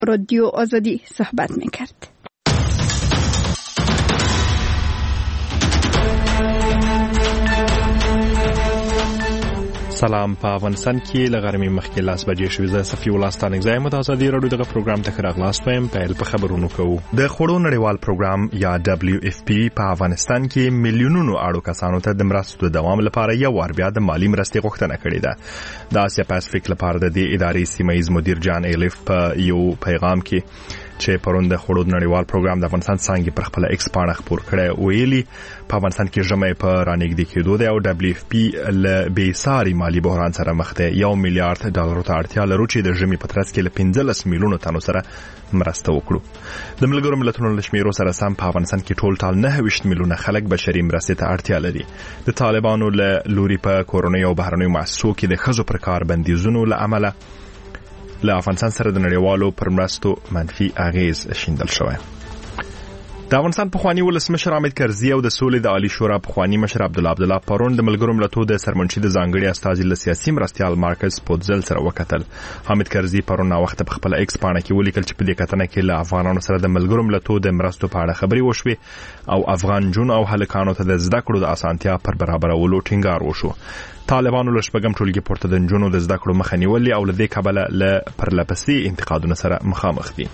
رادیو آزادی صحبت میکرد. سلام. په افغانستان کې لغرمې مخکې لاس بجې شوې. زه صفي الله ستانک زایم د ازادي رادیو دغه پروګرام ته راغلاست پم پیل په خبرونو کوو. د خوړو نړیوال پروګرام یا WFP په افغانستان کې میلیونونو اړو کسانو ته د مرستو د دوام لپاره یو ور بیا د مالی مرستې غوښتنه کړې ده. د آسیا پاسفیک لپاره د دې ادارې سیمایي مدیر جان ایلیف په یو پیغام کې چې پرون د خوړو نړیوال پروګرام د افغانستان څنګه پر خپل ایکس پاڼه خبر کړی ویلي په افغانستان کې جمعې په رانګدي کېدو دی او WFP له بیساري مالی بحران سره مخ ده. $1 میلیارډ ته اړتیا لرو چې د جمعې په ترڅ کې له 15 میلیونو تنو سره مرسته وکړو. د ملګرو ملتونو له شمیرو سره سم په افغانستان کې ټول 29 میلیونه خلک بشري مرستې ته اړتیا لري. د طالبانو له لوري په کورونی او بهرنیو مؤسسو کې د خزو پر کار بندیزونو له عمله له افغانستان سره د نړیوالو پر مرستو منفي اغیز شیندل شوی. د افغانستان پخوانی ولسمشر حامد کرزي او د سولې د عالی شورا پخوانی مشر عبدالله پرون د ملګرو ملتونو د سرمنشي د ځانګړي استازي له سیاسي مرستيال مارکس پوتزل سره وکتل. حامد کرزي پرون وخت په خپل ایکس پاڼه کې ولیکل چې په دې کتنه کې له افغانانو سره د ملګرو ملتونو د مرستو په اړه خبري وشوي او افغان جون او هلکانو ته د زده کړو د اسانتیا پر برابرولو ټینګار وشو. طالبانو له شپږم ټولګي پورته د جنونو د زده کړو مخه نیولې او له دې کبله له پرلپسې انتقادونو سره مخامخ دي.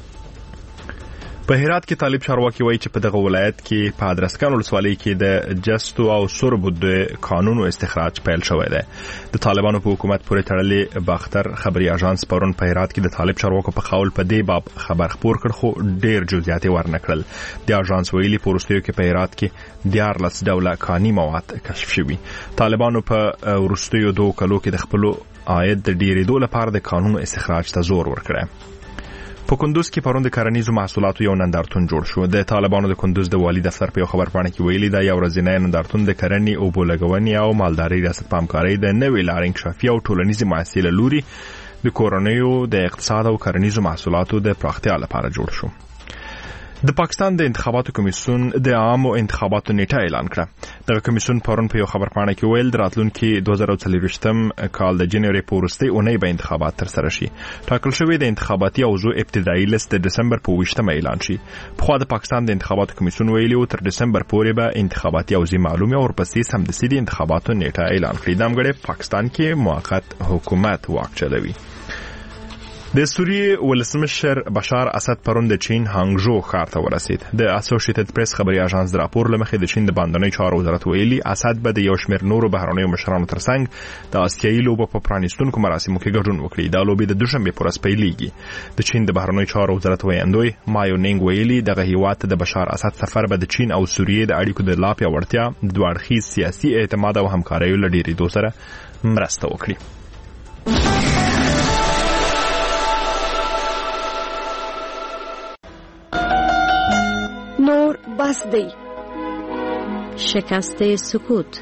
په هرات کې طالب چارواکي وایي چې په دغه ولایت کې په ادرسکان ولسوالۍ کې د جستو او سربو د قانونو استخراج پیل شوی دی. د طالبانو په حکومت پورې تړلې باختر خبري اژانس پرون په هرات کې د طالب چارواکو په قول په دې باب خبر خپور کړ خو ډېر جزئیات ورنکړل. د اژانس ویلي په وروستیو کې په هرات کې 14 ډوله کاني مواد کشف شوي. طالبانو په وروستیو 2 کلو کې د خپل عاید د ډیرېدو لپاره د قانونو استخراج ته زور ورکړی. په کندوز کې پرون د کرنیزو محصولاتو یو نندارتون جوړ شو. د طالبانو د کندوز د والی دفتر په خبر پاڼه کې ویلي دا یو ورځنی نندارتون د کرنې او بولګونی او مالداري ریاست په همکارۍ د نوې لارې انکشافي او ټولنیزي مؤسسې لوري د کورنیو د اقتصاد او کرنیزو محصولاتو د پراختیا لپاره جوړ شو. د پاکستان د انتخاباتو کمیسیون د عامو انتخاباتو نیټه اعلان کړه. د کمیسیون پرون په یو خبر پاڼه کې ویل راتلونکي 2024 کال د جنوري په وروستۍ اونۍ به انتخابات تر سره شي. ټاکل شوی د انتخاباتي اوضاع ابتدایي لیست د دسمبر په 20 اعلان شي. په خو د پاکستان د انتخاباتو کمیسیون ویلي و تر دسمبر پورې به انتخاباتي اوضاع معلومه او ورپسې سمدستي د انتخاباتو نیټه اعلان کړي. د امګړې پاکستان کې موقت حکومت واک چلوي. د سوریې ولسمشر بشار اسد پرون د چین هانګژو ښار ته ورسید. د اسوسییټډ پریس خبري اژانس د راپور لمخې د چین د باندنۍ چارو وزارت ویلي اسد به د یو شمېر نورو بهرنیو مشرانو ترڅنګ د آسیایي لوبو په پرانیستونکو مراسمو کې ګډون وکړي. دا لوبې د دوشنبه پر ورځ پیلېږي. د چین د بهرنیو چارو وزارت ویاندوی مایو نینګ ویلي دغه هیواد د بشار اسد سفر به د چین او سوریې د اړیکو د لا پیاوړتیا د دوه اړخیز سیاسي اعتماد او همکارۍ لړۍ دوه سره مرسته وکړي. نور بس دی. شکست سکوت.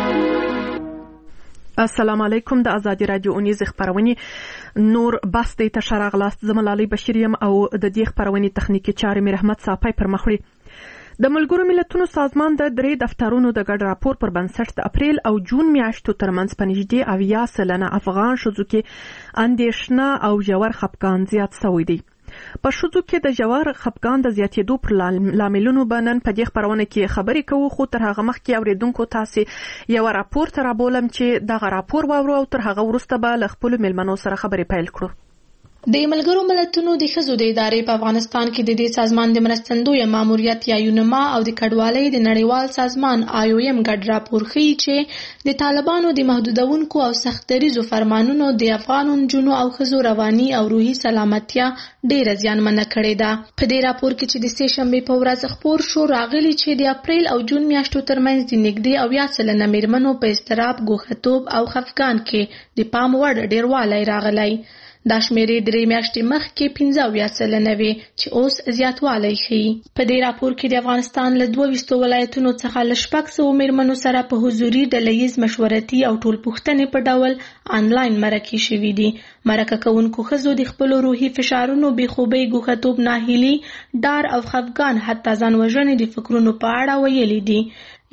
السلام علیکم. د ازادي رادیو اونیز خبرونه نور بس دی ته شراغلاست. زملالي بشریم او د دې خبرونه تخنیکی چارې مې رحمت صافی پر مخړي. د ملګرو ملتونو سازمان د 3 دفترونو د ګډ راپور پر بنسټ د اپریل او جون میاشتو ترمنځ په نږدې 80% افغان شذو کې اندېښنه او ژور خفګان زیات شوی دی. په شذو کې د ژور خفګان د زیاتېدو پر لاملونو باندې په دې خبرونه کې خبرې کوو خو تر هغه مخکې اوریدونکو تاسو یو راپور تر بولم چې دغه راپور واورو او تر هغه وروسته به له خپل ملمنو سره خبرې پیل کړو. د ملګرو ملتونو د ښځو د ادارې په افغانستان کې د دې سازمان د مرستندوی ماموریت یا یونما او د کډوالۍ د نړیوال سازمان IOM ګډ راپور ښیي چې د طالبانو د محدودونکو او سختدریزو فرمانونو د افغان نجونو او ښځو رواني او روحي سلامتیا ډېره زیانمنه کړې ده. په دې راپور کې چې د سې شنبې په ورځ خپور شو راغلي چې د اپریل او جون میاشتو ترمنځ د نږدې 80% میرمنو په اضطراب، ګوښتوب او خفګان کې د پام وړ ډېروالی راغلی. دا شمیرې 3 میاشتې مخکې 15% وي چې اوس زیاتوالی ښیي. په دې راپور کې د افغانستان له 22 ولایتونو څخه له 600 میرمنو سره په حضوري ډلهییز مشورتي او ټولپوښتنې په ډول آنلاین مرکې شوي دي. مرکه کوونکو ښځو د خپلو روحي فشارونو، بېخوبۍ، ګوښه‌توب، ناهیلي، ډار او خفګان حتی ځان وژنې د فکرونو په اړه ویلي دي.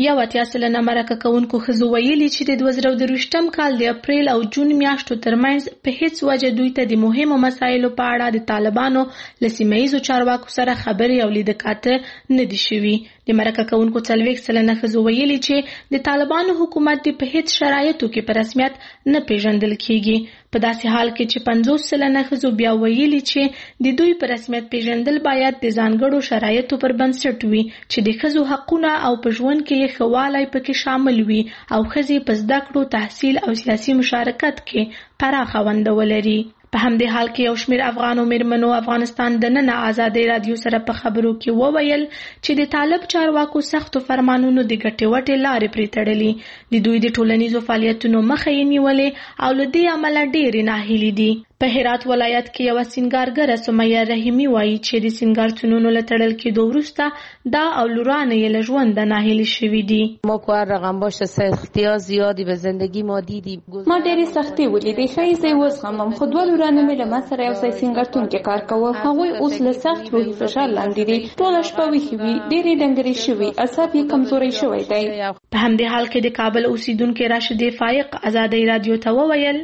80% مرکه کوونکو ښځو ویلي چې د 2023 کال د اپریل او جون میاشتو ترمنځ په هیڅ وجه دوی ته د مهمو مسایلو په اړه د طالبانو له سیمه‌ییزو چارواکو سره خبرې او لیدکاته نه دي شوي. د مرکه کوونکو 40% ښځو ویلي چې د طالبانو حکومت د په هیڅ شرایطو کې په رسمیت نه پیژندل کیږي. په داسې حال کې چې 50% ښځو بیا ویلي چې د دوی په رسمیت پیژندل باید د ځانګړو شرایطو پر بنسټ وي چې د ښځو حقونه او په ژوند کې یې ښه والی پکې شامل وي او ښځې په زده کړو، تحصیل او سیاسي مشارکت کې پراخه ونډه ولري. په همدې حال کې یو شمېر افغانو مېرمنو افغانستان دننه ازادۍ رادیو سره په خبرو کې وویل چې د طالب چارواکو سختو فرمانونو د ګټې وټې لارې پرې تړلي، د دوی د ټولنیزو فعالیتونو مخه یې نیولې او له دې امله ډېرې ناهیلې دي. په هرات ولایت کې یوه سینګارګره سمیه رحیمي وایي چې د سینګارتونونو له تړل کېدو وروسته دا او لورانه یې له ژونده ناهیلې شوي دي. ما که هر رقم باشه سختی‌ها زیادی به زندگی ما دیدیم. ما ډېرې سختۍ ولیدې، ښایي زه یې وزغمم، خو دوه لورانه مې له ما سره یو ځای سینګارتون کې کار کوه. هغوی اوس له سخت روحي فشار لاندې دي، ټوله شپه ویښې وي، ډېرې ډنګرې شوي، اعصاب یې کمزوری شوی دی. په همدې حال کې د کابل اوسیدونکې راشدې فایق ازادۍ رادیو ته وویل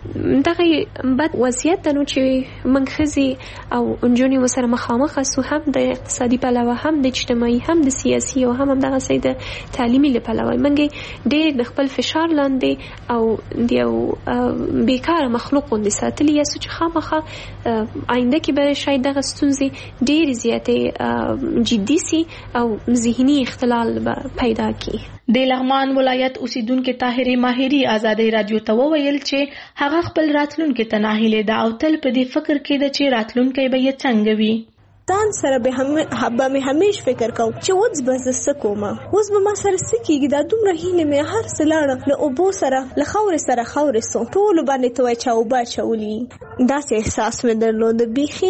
دغه بد وضعیت ده نو چې موږ ښځې او نجونې ورسره مخامخ سو، هم د اقتصادي پلوه، هم د اجتماعي، هم د سیاسي او هم همدغسې د تعلیمي له پلوه موږ ډېر د خپل فشار لاندې او د یو بیکاره مخلوق غوندې ساتلي یاستو چې خامخا آینده کې به شاید دغه ستونزې ډېرې زیاتې جدي سي او ذهني اختلال به پیدا کړي. د لغمان ولایت اوسیدونکې طاهرې ماهري ازادۍ رادیو ته وویل چې هغه خپل راتلونکي ته ناهیلې ده او تل په دې فکر کې ده چې راتلونکی به یې څنګه وي. ځان سره به مې همیش فکر کوم چې اوس به زه څه کوم، اوس به ما سره څه کېږي، دا دومره هیلې مې هر څه لاړه، له اوبو سره له خاورې سره خاورې سو، ټولو باندې ته وایي چې اوبه اچولي. داسې احساس مې درلود، بیخي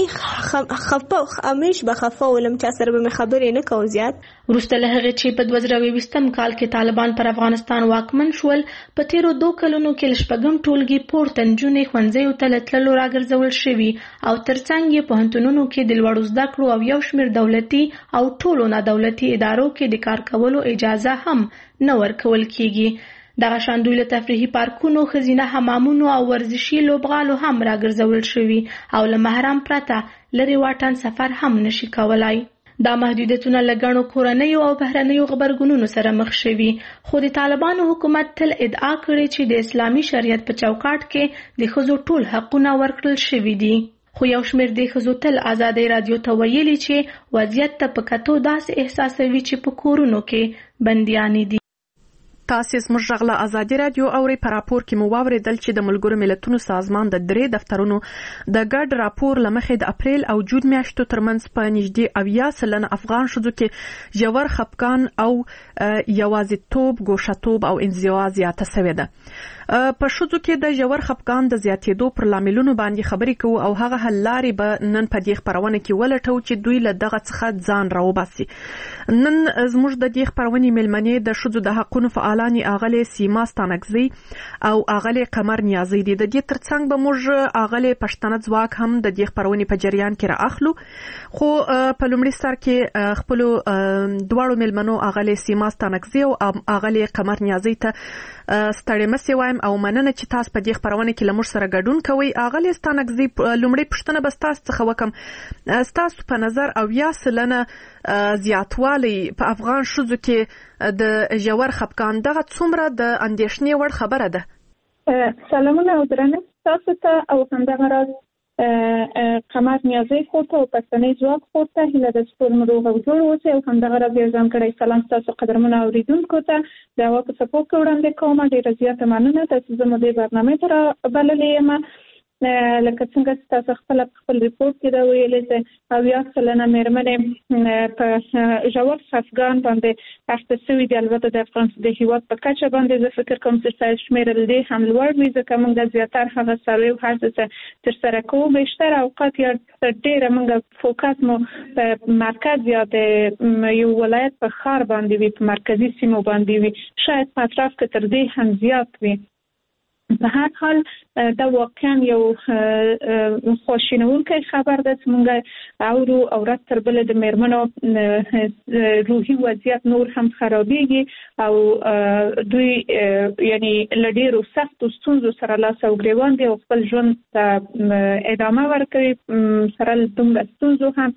همیش به خفه ولم، چا سره به مې خبرې نه کوم زیات. وروسته له هغې چې په 2020 کال کې طالبان پر افغانستان واکمن شول، په تیرو 2 کلونو کې له 6م ټولګي پورته نجونې ښوونځیو ته له تللو راګرځول شوي او ترڅنګ یې پوهنتونونو کې د لوړو زده کړو او یو شمېر دولتي او ټولو نادولتي ادارو کې د کار کولو اجازه هم نه ورکول کیږي. دغه شان دوی له تفریحي پارکونو، ښځینه حمامونو او ورزشي لوبغالو هم راګرځول شوي او له محرم پرته لرې واټن سفر هم نشي کولای. دا محدودیتونه له ګڼو کورنیو او بهرنیو غبرګونونو سره مخ شوي، خو د طالبانو حکومت تل ادعا کړې چې د اسلامي شریعت په چوکاټ کې د ښځو ټول حقونه ورکړل شوي دي. خو یو شمېر د ښځو تل ازادۍ رادیو ته ویلي چې وضعیت ته په کتو داسې احساسوي چې په کورونو کې بندیانې دي. تاسې زموږ غږ له ازادي رادیو اورئ. په راپور کې مو واورېدل چې د ملګرو ملتونو سازمان د 3 دفترونو د ګډ راپور له مخې د اپریل او جون میاشتو ترمنځ په نږدې 80% افغان ښځو کې ژور خفګان او یوازیتوب، ګوښه‌توب او انزوا زیاته شوې ده. په ښځو کې د ژور خفګان د زیاتېدو پر لاملونو باندې خبرې کوو او هغه حل لارې به نن په دې خپرونه کې ولټو چې دوی له دغه څخه ځان راوباسي. نن زموږ د دې خپرونې مېلمنې د ښځو د حقونو فعالانې اغلې سیما ستانکزی او اغلې قمر نیازی دي. د دې ترڅنګ به موږ اغلې پښتنه ځواک هم د دې خپرونې په جریان کې رااخلو. خو په لومړي سر کې خپل دواړو مېلمنو اغلې سیما ستانکزی او اغلې قمر نیازی ته ستړي مسې وایم او مننه چې تاسو په دې خپرونه کې له موږ سره ګډون کوئ. اغلې ستانکزی لومړی پوښتنه به تاسو څخه وکم، تاسو په نظر 80% زیاتوالی په افغان ښځو کې د ژور خفګان دغه څومره د اندېښنې وړ خبره ده؟ سلامونه او درنښت تاسو ته او همدغه راز قمر نیازی خود ته او پښتنې ځواک خود ته هیله ده چې ټول مو روغ او جوړ اوسئ او همدغه راز یو ځانګړی سلام ستاسو قدرمنو اوریدونکو ته د هوا په څپو کې وړاندې کوم. ډېره زیاته مننه چې زه مو دې برنامې ته رابللې یم. لکه څنګه چې تاسو خپل ریپورټ کې دا ویلې چې 80% مېرمنې په ژور خفګان باندې اخته شوي دي. البته د هېواد په کچه باندې زه فکر کوم چې شمېر له دې هم لوړ وي، ځکه موږ د زیاتره هغه سروې هر څه ترسره کوو. بیشتر اوقات یا ډېره موږ فوکس مو په مرکز یا د یو ولایت په ښار باندې وي، په مرکزي سیمو باندې وي، شاید په اطراف کې تر دې هم زیات وي. په هر حال دا واقعا یو خواشینونکی خبر ده چې موږ اورو او ورځ تر بلې د میرمنو روحي وضعیت نور هم خرابېږي او دوی یعنی له ډېرو سختو ستونزو سره لاس او ګرېوان دي او خپل ژوند ته ادامه ورکوي سره له دومره ستونزو هم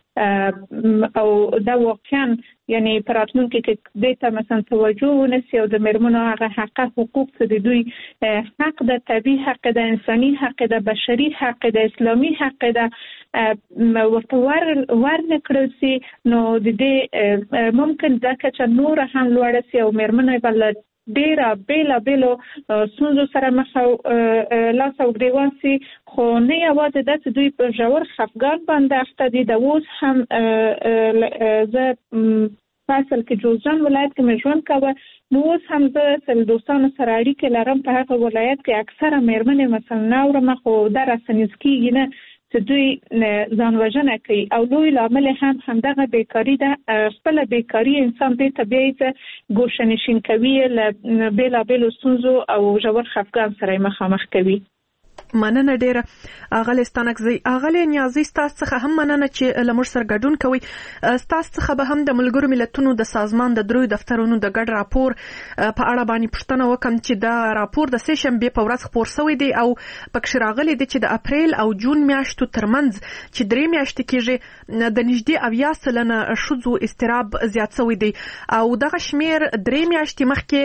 او دا واقعا یعنی په راتلونکي کې دې ته مثلا توجه ونشي او د میرمنو هغه حقوق څه د دوی حق ده، طبیعي حق ده، انساني حق ده، بشري حق ده، اسلامي حق ده ورته ورنه کړل سي، نو د دې ممکن دا کچه نور هم لوړه سي او میرمنې بل ډیره بیلابیلو ستونزو سره مخ لاس او ګریوان سي، خو نه یوازې دا چې دوی په ژور خفګان باندې اخته دي. د اوس هم زه فاصل کې جوزجان ولایت کې مې ژوند کوه، نو اوس هم زه د دوستانو سره اړیکې لرم په هغه ولایت کې اکثره میرمنې مثلا نه اورم، خو دا راسنیز کېږي نه چې دوی ځان وژنه کوي او لوی لامل هم همدغه بیکاري ده. خپله بیکاري انسان دې ته بیایي چې ګوشه نشین کوي، له بېلابېلو ستونزو او ژور خفګان سره یې مخامخ کوي. مننه ډیره اغلی ستانکزی. اغلی نیازی ستاسو څخه هم مننه چې له موږ سره ګډون کوئ. ستاسو څخه به هم د ملګرو ملتونو د سازمان د دریو دفترونو د ګډ راپور په اړه باندې پوښتنه وکم چې دا راپور د سه شنبې په ورځ خپور شوی دی او پکې راغلی دی چې د اپریل او جون میاشتو ترمنځ چې 3 میاشتې کېږي د نږدې 80% ښځو اضطراب زیات شوی دی او دغه شمیر 3 میاشتې مخکې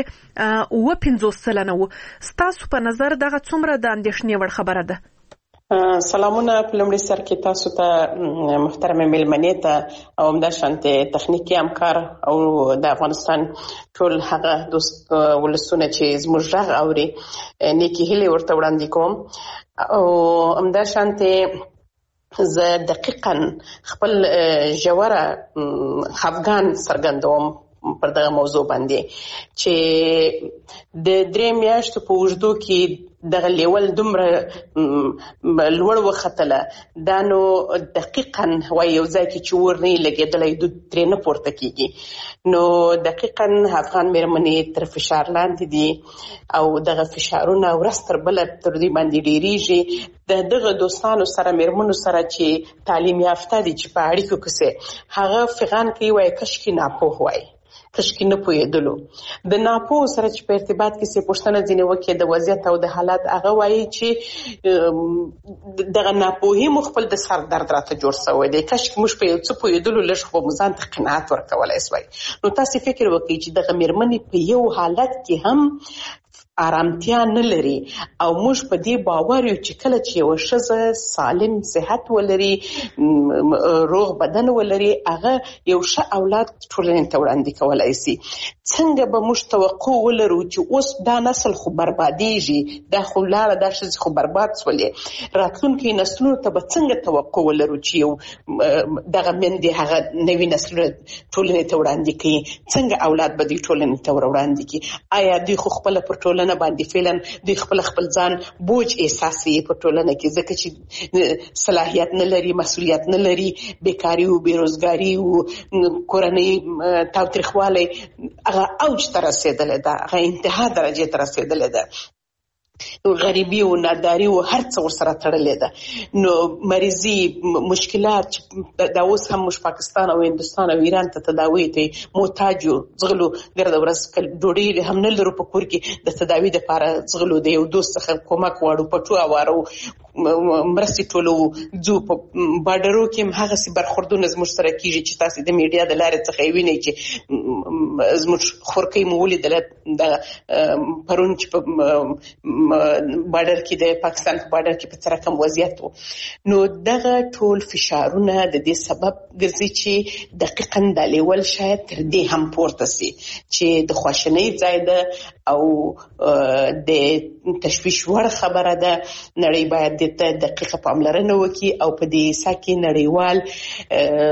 50% و. ستاسو په نظر دغه څومره د اندېښنې وړ خبره ده؟ سلامونه په لومړي سر کې تاسو ته محترمه مېلمنې ته او همداشانته تخنیکي همکار او د افغانستان ټول هغه دوست ولسونه چې زموږ غږ اوري نیکی هیلې ورته وړاندې کوم او همداشانته زه دقیقاً خپل ژوره خفګان څرګندوم پر دغه موضوع باندې چې د 3 میاشتو په اوږدو کې دغه لیول دومره لوړ وختله، دا نو دقیقاً وایي یو ځای کې چې اور نه لګېدلی دود ترې نه پورته کېږي. نو دقیقاً افغان مېرمنې تر فشار لاندې دي او دغه فشارونه ورځ تر بله تر دوی باندې ډېرېږي. د دغه دوستانو سره مېرمنو سره چې تعلیم یافته دي چې په اړیکو کې هغه فغان کوي وایي کشکې ناپوه وایي کشکې نه پوهېدلو. د ناپوه سره چې په ارتباط کې څه پوښتنه ځینې وکړي د وضعیت او د حالات، هغه وایي چې دغه ناپوهي مو خپل د سر درد راته جوړ شوی دی، کشکې موږ په یو څه پوهېدلو لږ خو به مو ځان ته قناعت ورکولی سوای. نو تاسې فکر وکړئ چې دغه مېرمنې په یو حالت کې هم آرامتیا نه لري او موږ په دې باور یو چې کله چې یو ښځه سالم صحت ولري، روغ بدن ولري، هغه یو ښه اولاد ټولنې ته وړاندې کولی سي. څنګه به موږ توقع ولرو چې اوس دا نسل خو بربادېږي، دا خو لاړه، دا ښځې خو برباد شولې، راتلونکي نسلونو ته به څنګه توقع ولرو چې یو دغه میندې هغه نوي نسلونه ټولنې ته وړاندې کوي؟ څنګه اولاد به دوی ټولنې ته وړاندې کوي؟ آیا دوی خو خپله پر ټولنه باندې فعلا دوی خپل ځان بوج احساسوي په ټولنه کې، ځکه چې صلاحیت نه لري، مسؤلیت نه لري، بیکاري او بیروزګاري او کورنۍ تاوتریخوالی هغه اوج ته رسېدلې ده، هغه انتها درجې ته رسېدلې ده، غریبي او ناداري او هر څه ورسره تړلې ده. نو مریضي مشکلات دا اوس هم موږ پاکستان او هندوستان او ایران ته تداوی ته محتاج یو، ځغلو ګرده ورځ ډوډۍ هم نه لرو په کور کې، د تداوی دپاره ځغلو د یو دوست څخه کومک غواړو، پټو اوارو مرستې ټولو ځو. په بارډرو کې هم هغسې برخوردونه زموږ سره کېږي چې تاسې د میډیا د لارې څخه یې وینئ چې زموږ خورکۍ مو ولیدله دغه پرون چې په بارډر کې د پاکستان په بارډر کې په څه رقم وضعیت و. نو دغه ټول فشارونه د دې سبب ګرځي چې دقیقاً دا لیول شاید تر دې هم پورته سي چې د خواشینۍ ځای ده او د تشویش وړ خبره ده. نړۍ باید دې ته دقیقه پاملرنه وکړي او په دې حصه کې نړیوال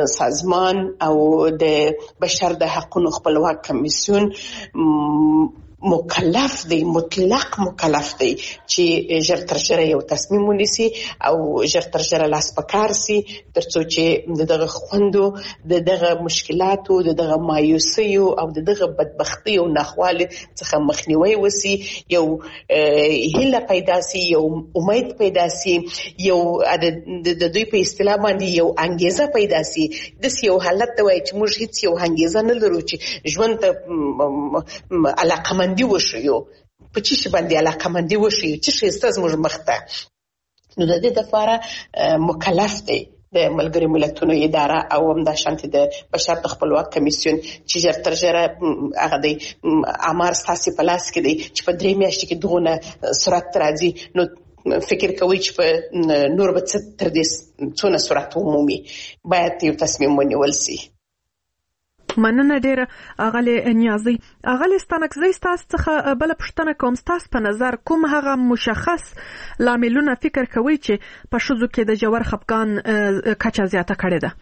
سازمان او د بشر د حقونو خپلواک کمیسیون مکلف دی، مطلق مکلف دی چې ژر تر ژره یو تصمیم ونیسي او ژر تر ژره لاس په کار سي ترڅو چې دغه خوندو، دغه مشکلاتو، دغه مایوسیو او دغه بدبختی او ناخوالي څخه مخنیوي وسی، یو هیله پیدا سي، یو امید پیدا سي، یو د دوی په اصطلاح باندې یو انګیزه پیدا سي. د یو حالت دی چې موږ هیڅ یو انګیزه نه لرو چې ژوند ته علاقه مندي وشيو، په چی شي باندې علاقه مندي وشيو چې شي ستاسو موږ مخته. نو د دې لپاره مکلف دی د ملګرو ملتونو اداره او هم د شانتي د بشر د خپلواک کمیسیون چې ژر تر ژره هغه دی امر ستاسو په لاس کې دی چې په 3 میاشتې کې دغه سرعت راځي. نو فکر کوي چې په نور به تر دې څونه سرعت عمومي باید یو تصمیم ونیول شي. مننه ډیره اغلی نیازی. اغلی ستانکزی ستاسو څخه بل پوښتنه کوم، ستاسو په نظر کوم هغه مشخص لاملونه فکر کوي چې په ښځو کې د ژور خفګان کچه زیاته کړې ده؟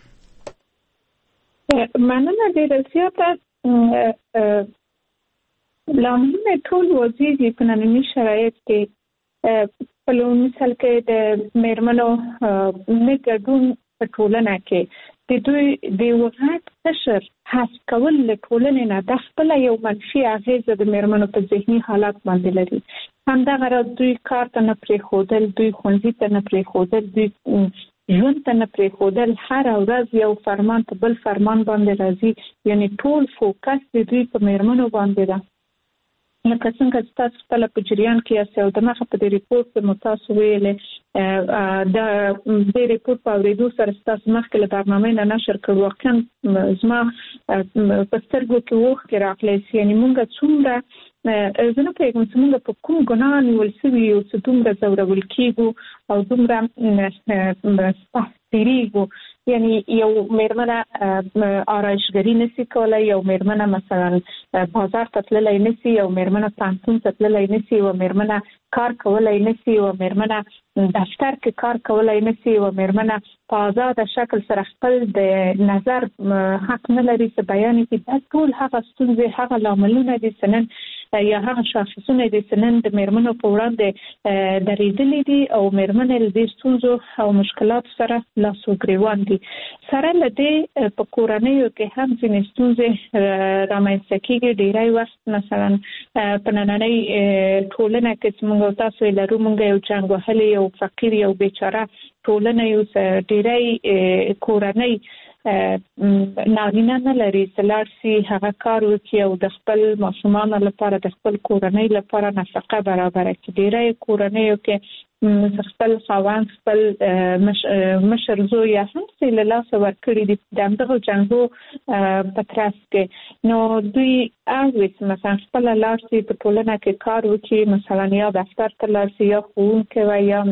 مننه ډیره زیاته لاملونه ټول واضح دي په ننني شرایط کې. په لومړي مثال کې د میرمنو نه ګډون په ټولنه کې د دوی د وغږ تشر حذف کول له ټولنې نه د خپل یو منفي اغیزه د میرمنو په ذهني حالات باندې لري. همدغه راز دوی کار ته نه پرېښودل، دوی ښوونځي ته نه پرېښودل، دوی ژوند ته نه پرېښودل، هر ورځ یو فرمان په بل فرمان باندې راځي، یعنی ټول فوکس د دوی په میرمنو باندې ده. لکه څنګه تاسو خپل په جریان کې یاست او دغه په دې ریپورت کې متاسو ویلې د دې ریپورت په اورېدو سره تاسو مخکې له برنامه نه نشر کړو، واقعا زما په سترګو کې اوښکې راغلې، یعنی مونږ څومره زه نه پوهېږم چې مونږ په کوم ګناه نیول سوي یو چې دومره ځورول کېږو او دومره تیریږو. یعنی یو میرمنه آرایشګري نشي کولی، یو میرمنه مثلا بازار ته تللی نشي، یو میرمنه پوهنتون ته تللی نشي، یو میرمنه کار کولی نشي، یو میرمنه دفتر کې کار کولی نشي، یو میرمنه په آزاده شکل سره خپل د نظر حق نه لري چې بیان کړي. دا ټول هغه ستونزې، هغه لاملونه دي چې نن یا هغه شاخصونه دي چې نن د میرمنو په وړاندې درېدلي دي او میرمنې له دې ستونزو او مشکلاتو سره لاس و ګرېوان دي. سره له دې په کورنیو کې هم ځینې ستونزې رامنځته کېږي. ډېری وخت مثلا په نننۍ ټولنه کې چې موږ تاسو لرو، موږ یو جنګ وهلې، یو فقیر، یو بیچاره ټولنه یو. ډېری کورنۍ نارینه نه لري چې لاړ شي هغه کار وکړي او د خپل ماشومانو لپاره، د خپل کورنۍ لپاره نفقه برابره کړي. ډېری کورنیو کې خپل خاوند، خپل مشر زوی یا هم څه له لاسه ورکړي دي د همدغو جنګو په ترڅ کې. نو دوی اړوي چې مثلا خپله لاړ شي په ټولنه کې کار وکړي، مثلا یا دفتر ته لاړ شي، یا ښوونکی وي، یا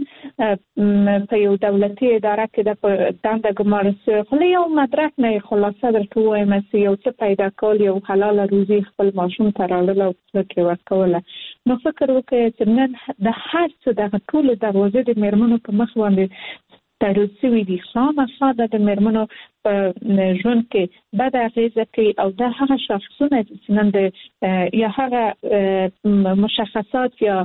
مثلا په یو دولتي اداره کې د دنده ګمارل شوې. خو له یو مدرک نه یې خلاصه درته ووایم چې یو څه پیدا کول، یو حلاله روزي خپل ماشوم ته راوړل او څه کې ورکوله. نو فکر وکړئ چې نن د هر څه دغه ټولو دروازې د میرمنو په مخ باندې تړل شوي دي. خامخا د میرمنو په ژوند کې بده اغېزه کوي او دا هغه شاخصونه چې نن د یا هغه مشخصات یا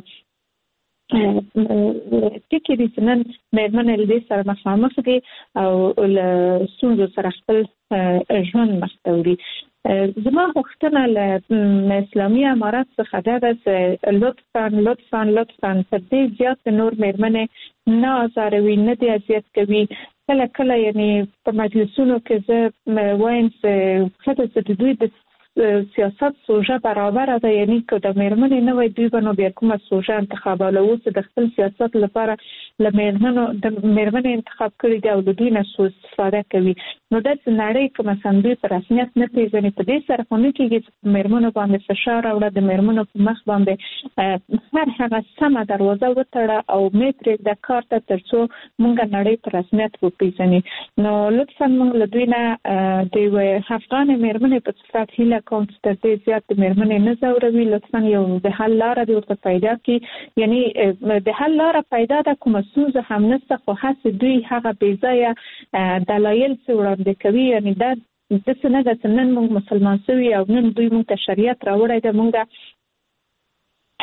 ټکي دي چې نن میرمنې له دې سره مخامخ دي او له ستونزو سره خپل ژوند مخ ته وړي. زما غوښتنه له اسلامي امارت څخه دا ده چې لطفاً تر دې زیات نور میرمنې نه ازاروي، نه دې اذیت کوي. کله کله یعنی په مجلسونو کې زه وایم چې ښځه چې د دوی د سیاست سوژه برابره ده، یعنی که د میرمنې نه وای دوی به نو بیا کومه سوژه انتخابوله. اوس د خپل سیاست لپاره له میرمنې انتخاب کړي دي او د دوی نه سوء استفاده کوي. نو داسې نړۍ که مثلا دوی په رسمیت نه پېژني، په دې سره خو نه کېږي چې په میرمنو باندې فشار راوړه، د میرمنو په مخ باندې هر هغه سمه دروازه وتړه او مې پرېږده کار ته تر څو موږ نړۍ په رسمیت وپېژني. نو لطفا موږ له دوی نه د یوې افغانې میرمنې په صفت هیله کوم چې تر دې زیات د میرمنې نه ځوروي. لطفا یو د حل لاره دې ورته پیدا کړي، یعنی د حل لاره پیدا ده، کومه ستونزه هم نشته، خو هسې دوی هغه بې ځایه دلایل چې وړاندې کوي. یعنی دا داسې نه ده چې نن موږ مسلمان شوي او نن دوی موږ ته شریعت راوړی ده، موږ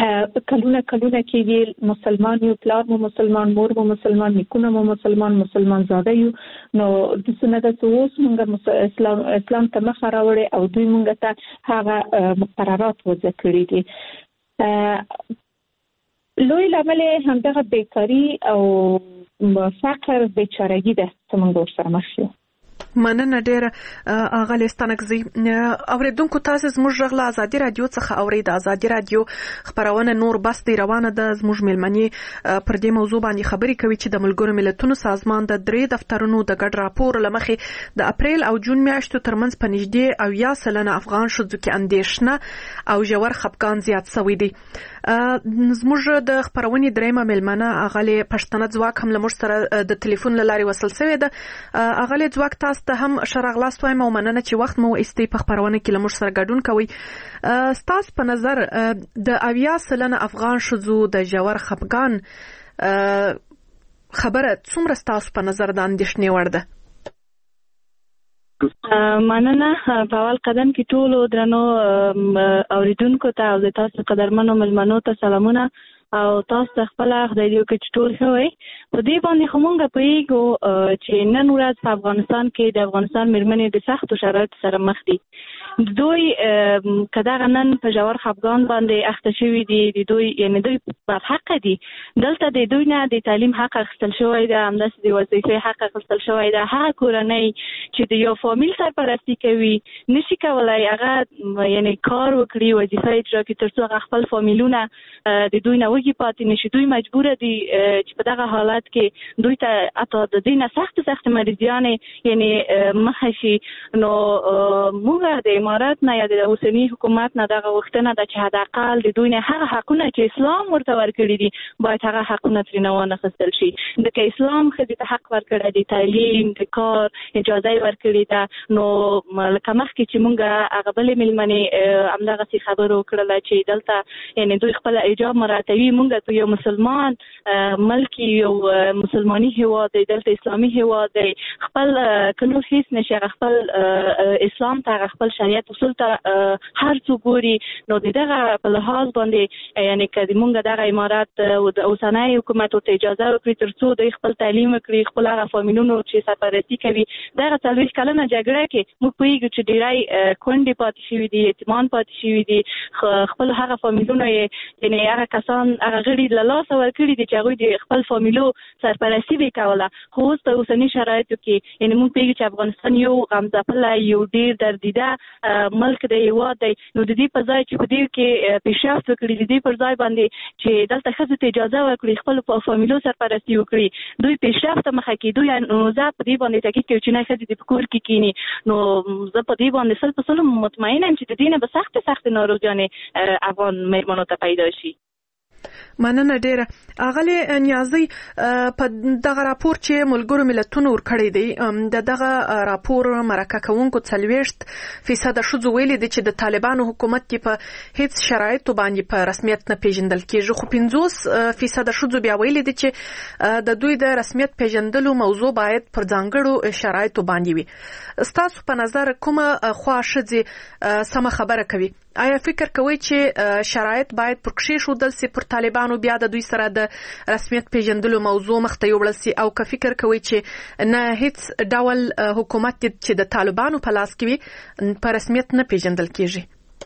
کلونه کېږي مسلمان یو، پلار مو مسلمان، مور مو مسلمان، نیکونه مو مسلمان زاده یو. نو د سنت اوس موږ اسلام ته مخ راوړی او دوی موږ ته هغه مقررات وضع کړي دي. لوی لامل همدغه بیکاری او فقر بیچارهګي ده چې موږ ورسره مخ یو. مننه ډیره اغلی ستانکزی. اوریدونکو تاسو زموږ غږ له ازادي رادیو څخه اورئ. د ازادي رادیو خبرونه نور بس دی روانه ده. زموږ ملمنې پر دې موضوع باندې خبرې کوي چې د ملګرو ملتونو سازمان د 3 دفترونو د ګډ راپور لمخې د اپریل او جون میاشتو ترمنځ په نږدې 90% افغان ښځو کې اندېښنه او ژور خفګان زیات شوی دی. زموږ د خبرونې درېمه ملمنه اغلی پښتنه ځواک هم لمر سره د ټلیفون لاري وصل شوی ده. اغلی ځواک تاسو ته هم شرغلاست وایم او مننه چې وخت مو ایستي په خبرونه کې لمر سره ګډون کوي. ستاسو په نظر د 90% افغان ښځو د ژور خفګان خبره څومره ستاسو په نظر د اندېښنې وړ ده؟ مننه. په اول قدم کې ټولو درنو اوریدونکو ته او د تاسو قدرمنو ملمنو ته سلامونه او تاسو ته خپل خدای دې وکړي چې ټول ښه وي. په دې باندې خو موږ پوهېږو چې نن ورځ په افغانستان کې د افغانستان مېرمنې د سختو شرایطو سره مخ دي. دوی که دغه نن په ژور خفګان باندې اخته شوي دي، دوی برحقه دي. دلته د دوی نه د تعلیم حق اخیستل شوی ده، همداسې د وظیفې حق اخیستل شوی ده. هغه کورنۍ چې د یو فامیل سرپرستي کوي نشي کولی هغه کار وکړي، وظیفه اجرا کړي تر څو هغه خپل فامیلونه د دوی نه وږي پاتې نشي. دوی مجبوره دي چې په دغه حالت کې دوی ته حتی د دوی نه سخت مریضیانې مخه شي. نو موږ د امارات نه یا د اوسني حکومت نه دغه غوښتنه ده چې حداقل د دوی نه هغه حقونه چې اسلام ورته ورکړي دي باید هغه حقونه ترېنه وانخیستل شي. ځکه اسلام ښځې ته حق ورکړی دی، تعلیم، د کار اجازه یې ورکړې ده. نو لکه مخکې چې موږ هغه بلې مېلمنې همدغسې خبرې وکړله چې دلته دوی خپل حجاب مراعتوي. موږ ته یو مسلمان ملک، یو مسلماني هېواد دی، دلته اسلامي هېواد دی. خپل که نور هېڅ نشي هغه خپل اسلام ته، هغه خپل شریعت اصول ته هر څو ګوري. نو د دغه په لحاظ باندې که موږ دغه امارات د اوسنی حکومت ورته اجازه وکړي تر څو دوی خپل تعلیم وکړي، خپل هغه فامیلونو چې سرپرستي کوي. دغه 40 کلنه جګړه کې موږ پوهېږو چې ډېری کونډې پاتې شوي دي، یتیمان پاتې شوي دي. خپل هغه فامیلونو یې هغه کسان هغه غړي له لاسه ورکړي دي چې هغوی د خپل فامیلو سرپرستي به یې کوله. خو اوس په اوسني شرایطو کې موږ پوهېږو چې افغانستان یو غمځپلی، یو ډېر دردیده ملک دی، هېواد دی. نو د دې په ځای چې په دې کې پیشرفت وکړي، د دې پر ځای باندې چې دلته ښځو ته اجازه ورکړي خپل فامیلو سرپرستي وکړي، دوی پیشرفت ته مخه کړي. دوی نو زه په دې باندې تاکید کوم چې نه ښځې دې په کور کې کښېني. نو زه په دې باندې 100% مطمئنه یم چې د دې نه به سختې ناروغیانې افغان مېرمنو ته پیدا شي. مننه ډیره. اغلی نیازی په دغه راپور چې ملګرو ملتونو ورکړی دی، دغه راپور مرکه کوونکو 40% ښځو ویلي دي چې د طالبانو حکومت کې په هیڅ شرایطو باندې په رسمیت نه پیژندل کیږي. خو 50% ښځو بیا ویلي دي چې د دوی د رسمیت پیژندلو موضوع باید پر ځانګړو شرایطو باندې وي. ستاسو په نظر کومه خوا ښځې سمه خبره کوي؟ آیا فکر کوئ چې شرایط باید پر کښېښودل سي پر طالبانو بیا د دوی سره د رسمیت پیژندلو موضوع مخته یوړل سي، او که فکر کوئ چې نه هیڅ ډول حکومت چې د طالبانو په لاس کې وي په رسمیت نه پیژندل کیږي؟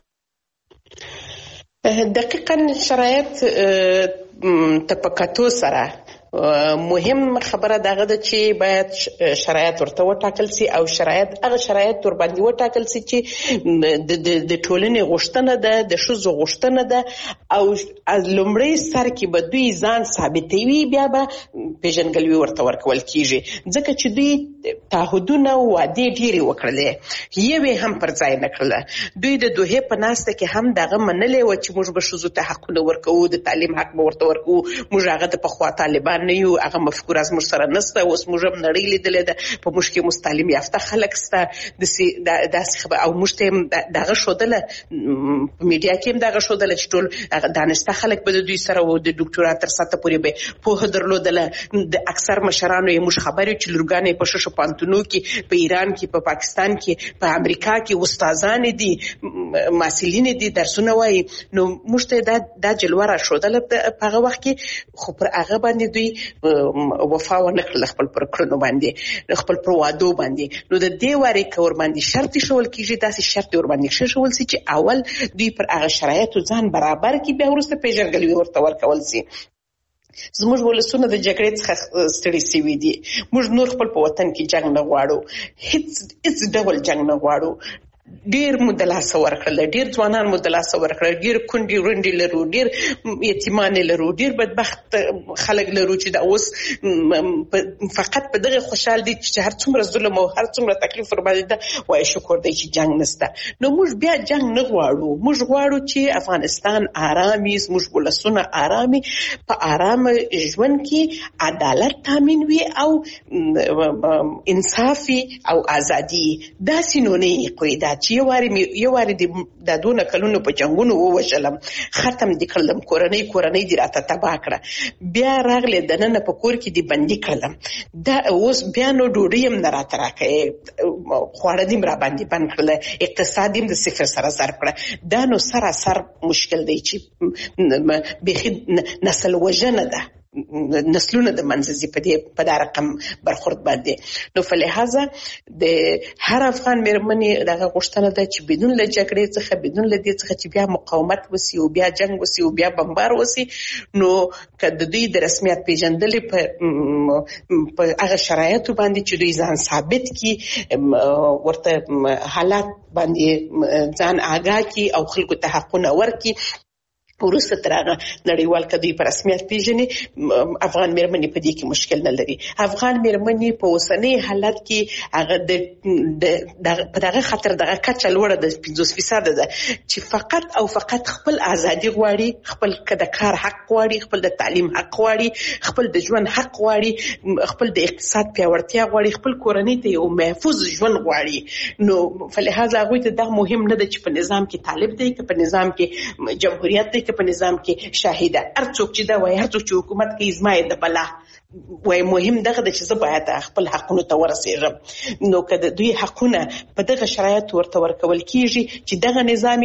دقیقاً شرایط ته په کتو سره مهم خبره دغه ده چې باید شرایط ورته وټاکل سي او هغه شرایط ور باندې وټاکل سي چې د ټولنې غوښتنه ده، د ښځو غوښتنه ده، او لومړی سر کې به دوی ځان ثابتوي، بیا به پیژندګلوي ورته ورکول کیږي. ځکه چې دوی تعهدونه وعدې ډېرې وکړلې، یوې هم پر ځای نه کړله. دوی د دوحې په ناسته کې هم دغه منلې وه چې موږ به ښځو ته حقونه ورکوو، د تعلیم حق به ورته ورکوو. موږ هغه د پخوا طالبان نه یو هغه مفکوره زموږ سره نشته. اوس موږ هم نړۍ لیدلې ده په موږ کې مستعلم یافته خلک شته داسې او موږ ته هم دغه ښودله په میډیا کې هم دغه ښودله چې ټول دانشته خلک به د دوی سره و د ډاکټرا تر سطحه پورې به پوهه درلودله. د اکثر مشرانو یې موږ خبرې چې لورګانې په ششو پانتونو کې په ایران کې په پاکستان کې په امریکا کې استادان دي ماسلین دي درسونه وایي. نو موږ ته دا جلوه را ښودله په هغه وخت کې خو پر هغه باندې دوی وفا ونه کړل خپل پر کړنو باندې خپل پر وعدو باندې. نو د دې واري کور باندې شرط شول کیږي داسې شرط ور باندې شول چې اول دوی پر هغه شرایطو ځان برابر کی بیا ورسته پیژنګلوي ورته ورکول سي. زموږ ولسونه د جګړې څخه ستړي شوي دي. موږ نور خپل په وطن کې جنگ نه غواړو، هیڅ ډول جنگ نه غواړو. ډیر مدلاسه ورکړل، ډیر ځوانان مدلاسه ورکړل، ډیر کونډي ورندې لرو، ډیر یتیمان لرو، ډیر بدبخت خلک لرو چې دا اوس فقط په دغه خوشحال دي چې هر څومره ظلم او هر څومره تکلیف ور باندې ده وای شکر دی چې جنگ نشته. نو موږ بیا جنگ نه غواړو. موږ غواړو چې افغانستان آرامي، موږ ولسونه آرامي، په آرام ژوند کې عدالت تامین وي او انصافي او ازادي. دا سينونه کوي دا چې یو واري د دونه کلونو په جنگونو ووجلم، ختم دي کړلم، کورنۍ دي راته تباه کړه، بیا راغله د نن په کور کې دي بندي کړلم، دا اوس بیا نو ډوډۍ هم نه راته راکوي، خواړه دې را باندې بند کړل، اقتصاد هم د صفر سره ضرب کړه. دا نو سراسر مشکل دی چې بخي نسل وژنه ده، نسلونه د منځي په دا رقم برخورد باندې. نو فلهذا د هر افغان مېرمنې دغه غوښتنه ده چې بدون له جګړې څخه، بدون له دې څخه چې بیا مقاومت وسی او بیا جنگ وسی او بیا بمبار وسی، نو کله دوی د رسمیت پیژندلې په هغه شرایطو باندې چې دوی ځان ثابت کی، ورته حالات باندې ځان آگاه کی او خلکو ته حقونه ورکي. ورسته ترغه نړیوال کدی په رسمیت پیژني. افغان مېرمنې په دې کې مشکل نه لري. افغان مېرمنې په اوسنۍ حالت کې هغه په دغه خطر دغه کچه لوړه ده 50% ده چې فقط او فقط خپل ازادي غواړي، خپل د کار حق غواړي، خپل د تعلیم حق غواړي، خپل د ژوند حق غواړي، خپل د اقتصاد پیاوړتیا غواړي، خپل کورنۍ ته یو محفوظ ژوند غواړي. نو فلهذا هغه ته دا مهم نه ده چې په نظام کې طالب دی که په نظام کې جمهوریت دی که په نظام کې شاهده. هر څوک چې دا وایي، هر څوک چې حکومت کې ازمای د بلا وای، مهم دغه د چې زه باید خپل حقونو ته ورسېږم. نو که د دوی حقونه په دغه شرایط ورته ورکول کیږي چې دغه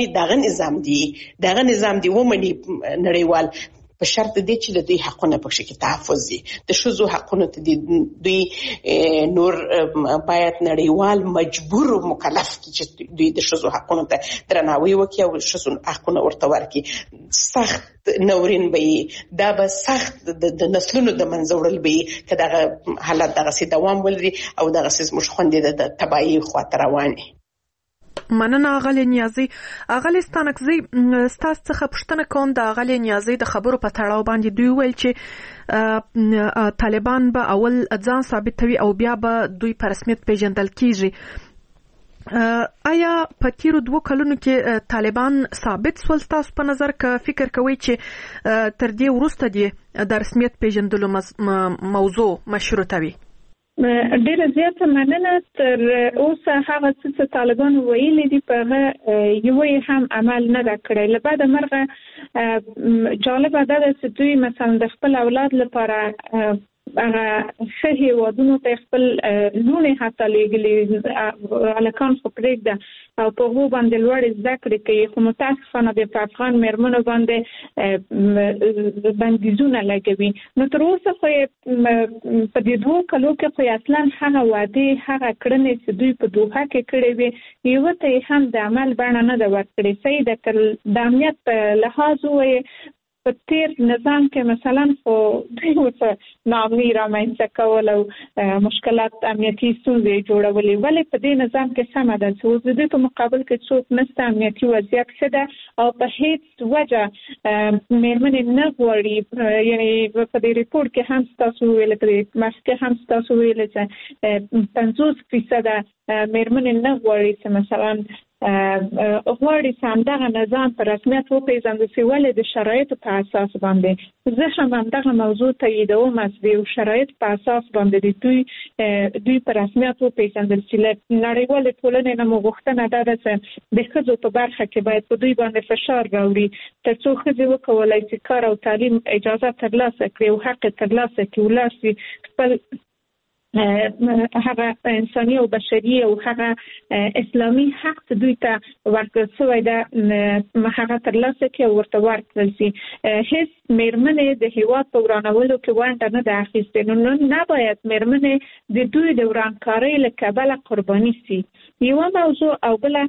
نظام دی ومني نړیوال، په شرط دی چې د دوی حقونه پکې کې تحفظ دي. د ښځو حقونه ته دوی نور باید نړیوال مجبور او مکلف کی چې دوی د ښځو حقونه ته درناوی وکړي او ښځو حقونه ورته ورکړي. سخت نورین به دا به سخت د نسلونو د منځوړل به که دغه حالت دغه سي دوام ولري او دغه سي زموږ خوندې د تباہي خواته رواني. مننه اغلی نیازی. اغلی ستانکزی ستاسو څخه پوښتنه کوم د اغلی نیازی د خبرو په تړاو باندې دوی ویل چې طالبان به اول ځان ثابتوي او بیا به دوی په رسمیت پیژندل کیږي. آیا په تیرو 2 کلونو کې طالبان ثابت سول تاسو په نظر که فکر کوئ چې تر دې وروسته دی د رسمیت پیژندلو موضوع مشروطه وي؟ ډیره زیاته مننه. تر اوسه هغه څه طالبان ویلي دي په هغه یو هم عمل نه کړی. له بعد مرغه جالبه ده چې دوی مثلا د خپل اولاد لپاره هغه ښه هیوادونو ته خپل لونې حتی لېږلي هلکان خو پرېږده او په هغو باندې لوړې زده کړې کوي، خو متاسفانه د افغان مېرمنو باندې بندیزونه لګوي. نو تر اوسه خو په دې 2 کلو کې خو اصلا هغه وعدې هغه کړنې چې دوی په دوحه کې کړې وې یوه ته یې هم د عمل بڼه نه ده ورکړې. صحیح ده که د امنیت په لحاظ ووایې په تیر نظام کې مثلا خو دوی ورته ناامني رامنځته کول او مشکلات امنیتي ستونزې جوړولې، ولې په دې نظام کې سمه ده چې اوس د دوی په مقابل کې څوک نشته، امنیتي وضعیت ښه ده او په هیڅ وجه مېرمنې نه غواړي. یعنې په دې ریپورټ کې هم ستاسو ویل، په دې مشق کې هم ستاسو ویل چې 50% مېرمنې نه غواړي چې مثلا غواړي چې همدغه نظام په رسمیت وپېژندل سي، ولې د شرایطو په اساس باندې. زه هم همدغه موضوع تاییدوم چې د شرایطو په اساس باندې دوی په رسمیت وپېژندل سي. له نړیوالې ټولنې نه مو غوښتنه دا ده چې د ښځو په برخه کې باید په دوی باندې فشار راوړي تر څو ښځې وکولای سي کار او تعلیم اجازه ترلاسه کړي او حق ترلاسه کړي، ولاړ سي خپل هغه انساني او بشري او هغه اسلامي حق دوی ته ورکړل شوی ده، هغه ترلاسه کړي او ورته ورکړل سي. هیڅ مېرمنې د هېواد په ورانولو کې ونډه نه ده اخیستې، نو نه باید مېرمنې د دوی د ورانکارۍ له کبله قرباني سي. یوه موضوع او بله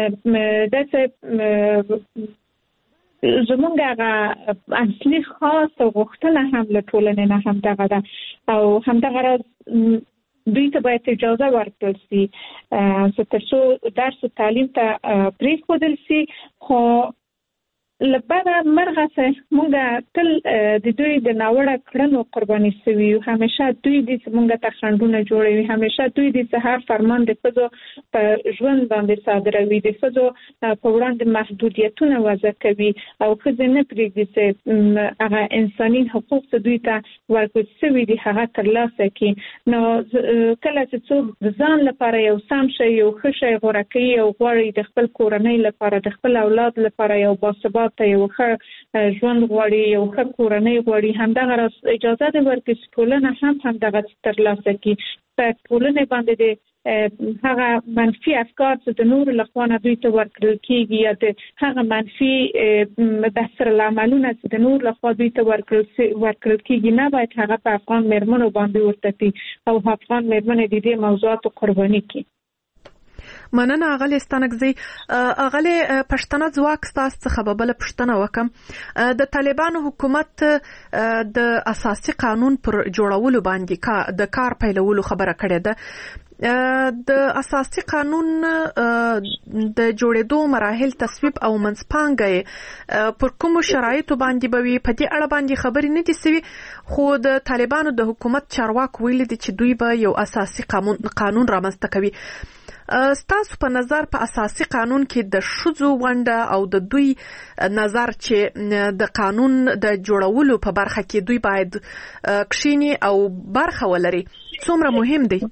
داسې زمونږ هغه اصلي خاص او غوښتنه هم له ټولنې نه همدغه ده او همدغه راز دوی ته باید اجازه ورکړل سي چې تر څو درس او تعلیم ته پرېښودل سي. خو له بده مرغه چې موږ تل د دوی د ناوړه کړنو قرباني سوي یو، همیشه دوی دي چې موږ ته خنډونه جوړوي، همیشه دوی دي چې هر فرمان د ښځو په ژوند باندې صادروي، د ښځو په وړاندې محدودیتونه وضع کوي او ښځې نه پرېږدي چې هغه انساني حقوق چې دوی ته ورکړل سوي دي هغه ترلاسه کړي. نو کله چې څوک د ځان لپاره یو سم شی یو ښه شی غوره کوي او غواړي د خپل کورنۍ لپاره د خپل اولاد لپاره یو باثبات ته یو ښه ژوند غواړي، یو ښه کورنۍ غواړي، همدغه راز اجازه دې ورکړي چې ټولنه هم همدغه ترلاسه کړي. په ټولنې باندې د هغه منفي افکار چې د نورو لخوا نه دوی ته ورکړل کېږي یا د هغه منفي دستورالعملونه چې د نورو لخوا دوی ته ورکړل کېږي نه باید هغه په افغان مېرمنو باندې ورتپي او افغان مېرمنې د دې موضوعاتو قرباني کړي. مننه اغلی ستانکزی. اغلی پښتنه ځواک ستاسو څخه به بله پوښتنه وکم. د طالبانو حکومت د اساسي قانون پر جوړولو باندې د کار پیلولو خبره کړې ده. د اساسي قانون د جوړېدو مراحل تصویب او منځپانګه پر کومو شرایطو باندې به وي په دې اړه باندې خبرې نه دي سوي، خو د طالبانو د حکومت چارواکو ویلي دي چې دوی به یو اساسي قانون رامنځته کوي. ستاسو په نظر په اساسي قانون کې د ښځو ونډه او د دوی نظر چې د قانون د جوړولو په برخه کې دوی باید کښینی او برخه ولري څومره مهم دی؟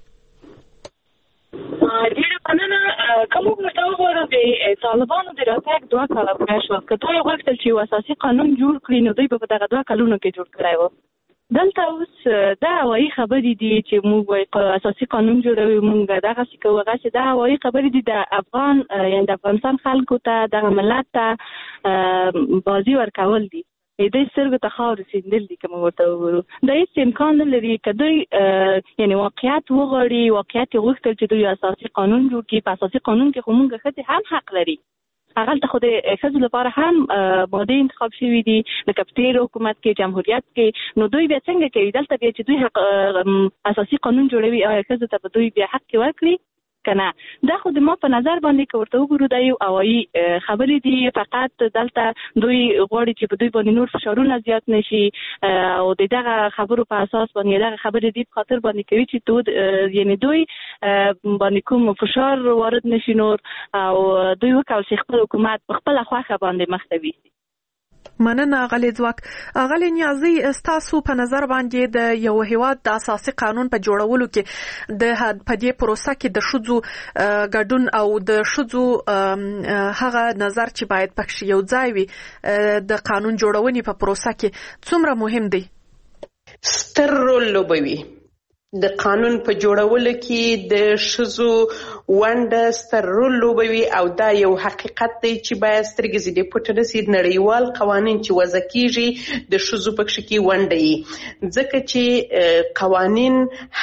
ډېره مننه. که موږ ورته وګورو د طالبانو د راتګ 2 کاله پوره شول، که دوی غوښتل چې یو اساسي قانون جوړ کړي نو دوی به په دغه 2 کلونو کې جوړ کړی و. دلته اوس دا هوایي خبرې دي چې موږ وایي اساسي قانون جوړوي، موږ دغسې کوو هغسې. دا هوایي خبرې دي د افغان یعنې د افغانستان خلکو ته دغه ملت ته بازي ورکول دي، دوی سترګو ته خاورې سیندل دي. که موږ ورته وګورو دا هېڅ امکان نه لري. که دوی یعنې واقعیت وغواړي، واقعیت یې غوښتل چې دوی اساسي قانون جوړ کړي، په اساسي قانون کې خو موږ ښځې هم حق لري. هغلته خو د ښځو لپاره هم مادې انتخاب شوي دي لکه په تېر حکومت کې جمهوریت کې. نو دوی بیا څنګه کوي؟ دلته بیا چې دوی اساسي قانون جوړوي او ښځو ته به دوی بیا حق ورکړي که نه؟ دا خو د ما په نظر باندې که ورته وګورو دا یو هوایي خبرې دي. فقط دلته دوی غواړي چې په دوی باندې نور فشارونه زیات نشي او د دغه خبرو په اساس باندې دغه خبرې دې په خاطر باندې کوي چې یعنې دوی باندې کوم فشار وارد نشي نور او دوی وکول چې خپل حکومت په خپله خوښه باندې مخ ته ویسي. مننه اغلی ځواک. اغلی نیازی ستاسو په نظر باندې د یو هیواد د اساسي قانون په جوړولو کې د په دې پروسه کې د ښځو ګډون او د ښځو هغه نظر چې باید پکې یو ځای وي د قانون جوړونې په پروسه کې څومره مهم دی؟ ستر رول لوبوي. د قانون په جوړولو کې د ښځو ونډه ستر رول لوبوي او دا یو حقیقت دی چې باید سترګې ځینې پټې نه سي. نړیوال قوانین چې وضع کېږي د ښځو پکې کې ونډه یي، ځکه چې قوانین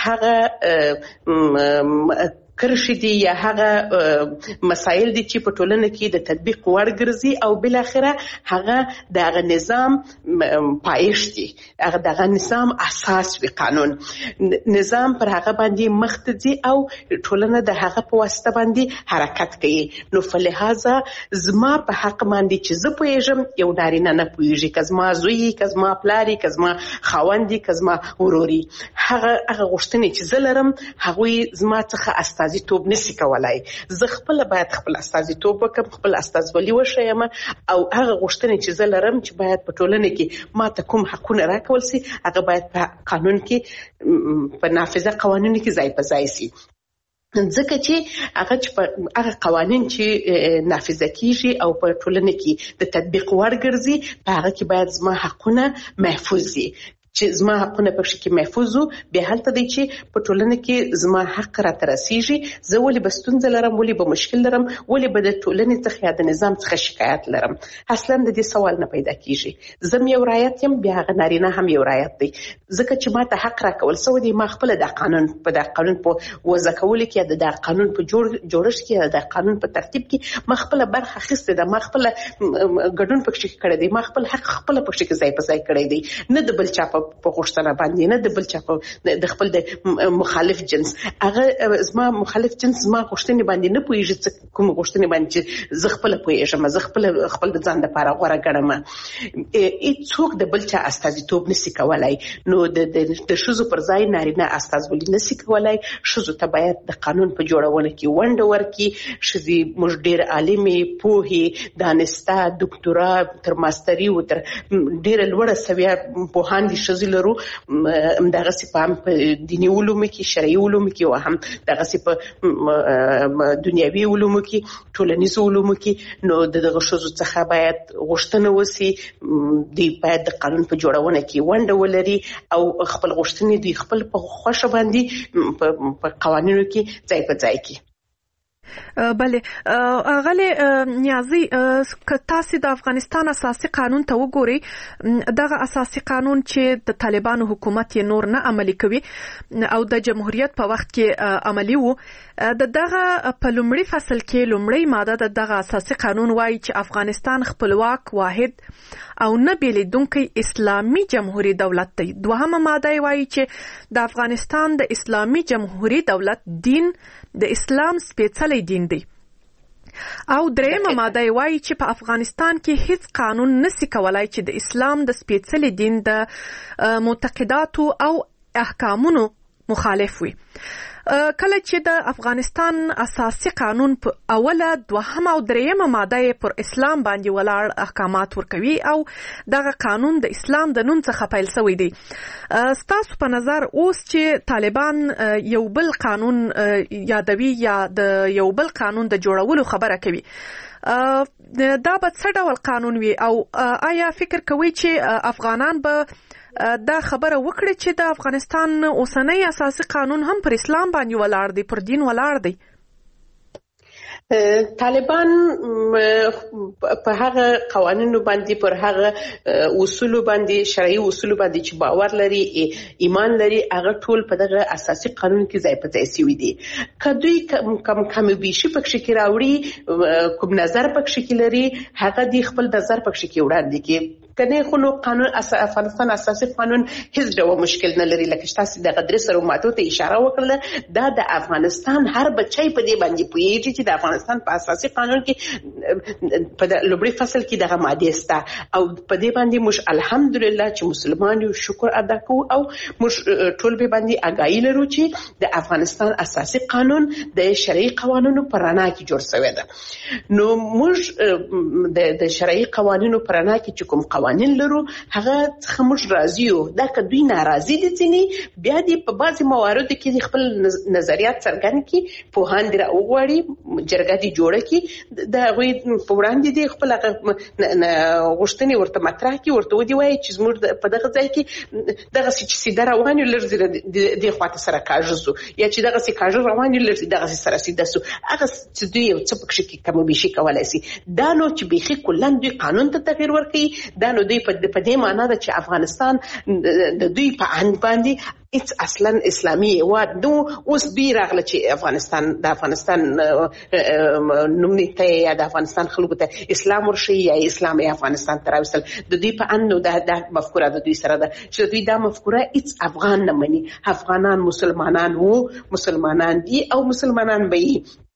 هغه کرشي دي یا هغه مسایل دي چې په ټولنه کې د تطبیق وړ ګرځي او بل اخره هغه دغه نظام پایښت دي، هغه دغه نظام اساس وي. قانون نظام پر هغه باندې مخ ته ځي او ټولنه د هغه په واسطه باندې حرکت کوي. نو فلهذا زما په حق باندې چې زه پوهېږم یو نارینه نه پوهېږي، که زما زوی، که زما پلار، که زما خاوند، که زما ورور، هغه غوښتنې چې زه لرم هغوی زما څخه استازي استازیتوب نشي کولای. زه خپل باید خپل استازیتوب وکم، خپل استازولي وشیم او هغه غوښتنې چې زه لرم چې باید په ټولنه کې ما ته کوم حقونه راکول سي هغه باید په قانون کې په نافذه قوانینو کې ځای په ځای سي. ځکه چې هغه قوانین چې نافذه کیږي او په ټولنه کې د تطبیق وړ ګرځي په هغه کې باید زما حقونه محفوظ وي. چې زما حقونه پکې کې محفوظ وو به هلته دی چې په ټولنه کې زما حق را ترسيږي. زه ولې به ستونزه لرم، ولې به مشکل لرم، ولې به د ټولنې څخه یا د نظام څخه شکایت لرم؟ اصلا د دې سوال نه پیدا کیږي. زه یو رعایت یم، بیا هغه نارینه هم یو رعایت دی. ځکه چې ما ته حق راکول سوی دی، ما خپل د قانون په وضع کولو کې د قانون په جوړښت کې د قانون په ترتیب کې ما خپل برخه اخیستې ده، ما خپل ګډون پکې کړی دی، ما خپل حق خپل پکې ځای په ځای کړی دی، نه د بل چا په غوښتنه باندې، نه د بل چا د خپل د مخالف جنس. هغه زما مخالف جنس زما غوښتنې باندې نه پوهیږي، کوم غوښتنې باندې چې زه خپل پوهیږم، زه خپل د ځان لپاره غوره ګڼم. هیڅوک د بل چا استازیتوب نشي کولای. نو د ښځو پر ځای نارینه استازولي نشي کولای. ښځو ته باید د قانون په جوړونه کې ونډه ورکړي. ښځې موږ ډېر عالمې، پوهې، دانسته، دکتورا تر ماستري او تر ډېره لوړه سویه پوهان دي ښځې لرو. دغسې په دیني علومو کې، شرعي علومو کې او هم دغسې په دنیوي علومو کې، ټولنیزو علومو کې. نو دغه ښځو څخه باید غوښتنه وسي دوی باید د قانون په جوړونه کې ونډه ولري او خپل غوښتنې دوی خپل په خوښه باندې په قوانینو کې ځای په ځای کړي. بله غلی نیازی که تاسو د افغانستان اساسي قانون ته وګورئ، دغه اساسي قانون چې د طالبانو حکومت یې نور نه عملي کوي او د جمهوریت په وخت کې عملي وو، دغه په لومړي فصل کې لومړی ماده د دغه اساسي قانون وایي چې افغانستان خپلواک، واحد او نه بیلیدونکی اسلامي جمهوری دولت دی. دوهمه ماده وایي چې د افغانستان د اسلامي جمهوری دولت دین د اسلام سپېڅلی دین دی. او درېمه ماده وایي چې په افغانستان کې هیڅ قانون نشي کولای چې د اسلام د سپېڅلي دین د معتقداتو او احکامونو مخالف وي. کله چې د افغانستان اساسي قانون په اوله، دوهمه او دریمه ماده پر اسلام باندې ولاړ احکامات ورکوي او دغه قانون د اسلام د نوم څخه پیل شوی دی. ستاسو په نظر اوس چې طالبان یو بل قانون یادوي یا د یو بل قانون د جوړولو خبره کوي، دا به څه ډول قانون وي او آیا فکر کوي چې افغانان به دا خبره وکړي چې د افغانستان اوسنی اساسي قانون هم پر اسلام باندې ولاړ دی، پر دین ولاړ دی؟ طالبان په هغه قوانینو باندې، پر هغه اصولو باندې، شرعي اصولو باندې چې باور لري، ایمان لري، هغه ټول په دغه اساسي قانون کې ځای په ځای شوي دي. که دوی کم بیشي پکې کې راوړي، کوم نظر پکې کې لري، هغه دی خپل نظر پکې کې وړاندې کوي. کنه خو نو قانون افغانستان اساسي قانون هیڅ ډول مشکل نه لري. لکه تاسو د غدري سره ماتو ته اشاره وکړه، دا د افغانستان هر بچی په دې باندې پوهیږي چې د افغانستان په اساسي قانون کې په لومړي فصل کې دغه ماده سته او په دې باندې موږ الحمدلله چې مسلمان یو شکر ادا کوو او موږ ټول به باندې آگاهی لرو چې د افغانستان اساسي قانون د شرعي قوانینو پر رڼا کې جوړ شوی ده. نو موږ د شرعي قوانینو پر رڼا کې چې کوم قوانین لرو هغه څخه موږ راضي یو. دا که دوی ناراضي دي ځینې، بیا دې په بعضې مواردو کې خپل نظریات څرګند کړي، پوهان دې راوغواړي، جرګه دې جوړه کړي، د هغوی په وړاندې دې خپل غوښتنې ورته مطرح کړي، ورته ودې وایي چې زموږ په دغه ځای کې دغسې چې سیده روان یو، لږ دې خواته سره کاږه سو، یا چې دغسې کاږه روان یو، لږ دغسې سره سیده سو. هغه چې دوی یو څه پکې کې کم بیشي کولی سي. دا نو چې بیخي کلا دوی قانون ته تغیر ورکوي، دا نو دوی په دې معنا ده چې افغانستان د دوی په اند باندې هیڅ اصلا اسلامي هیواد نو. اوس دوی راغله چې د افغانستان نوم ته یا د افغانستان خلکو ته اسلام ورشي یا اسلام افغانستان ته راوستل، د دوی په اند نو دا مفکوره د دوی سره ده چې دوی دا مفکوره هیڅ افغان نه مني. افغانان مسلمانان وو، مسلمانان دي او مسلمانان به وي.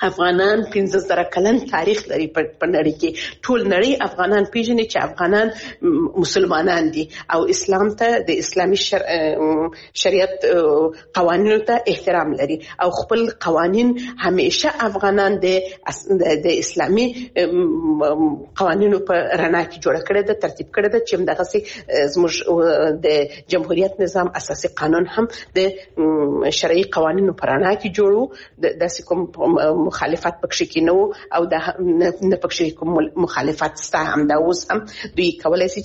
افغانان 15,000 کلن تاریخ لري په نړۍ کې. ټول نړۍ افغانان پیژني چې افغانان مسلمانان دي او اسلام ته د اسلامي شریعت قوانینو ته احترام لري او خپل قوانین همیشه افغانان د اسلامي قوانینو په رڼا کې جوړ کړی ده، ترتیب کړی ده چې دغه زموږ د جمهوریت نظام اساسي قانون هم د شرعي قوانینو په رڼا کې جوړو. داسې کوم مخالفت پکښې کې نه وو او دا نه پکښې کوم مخالفت ستا هم دا اوس هم دوی کولی شي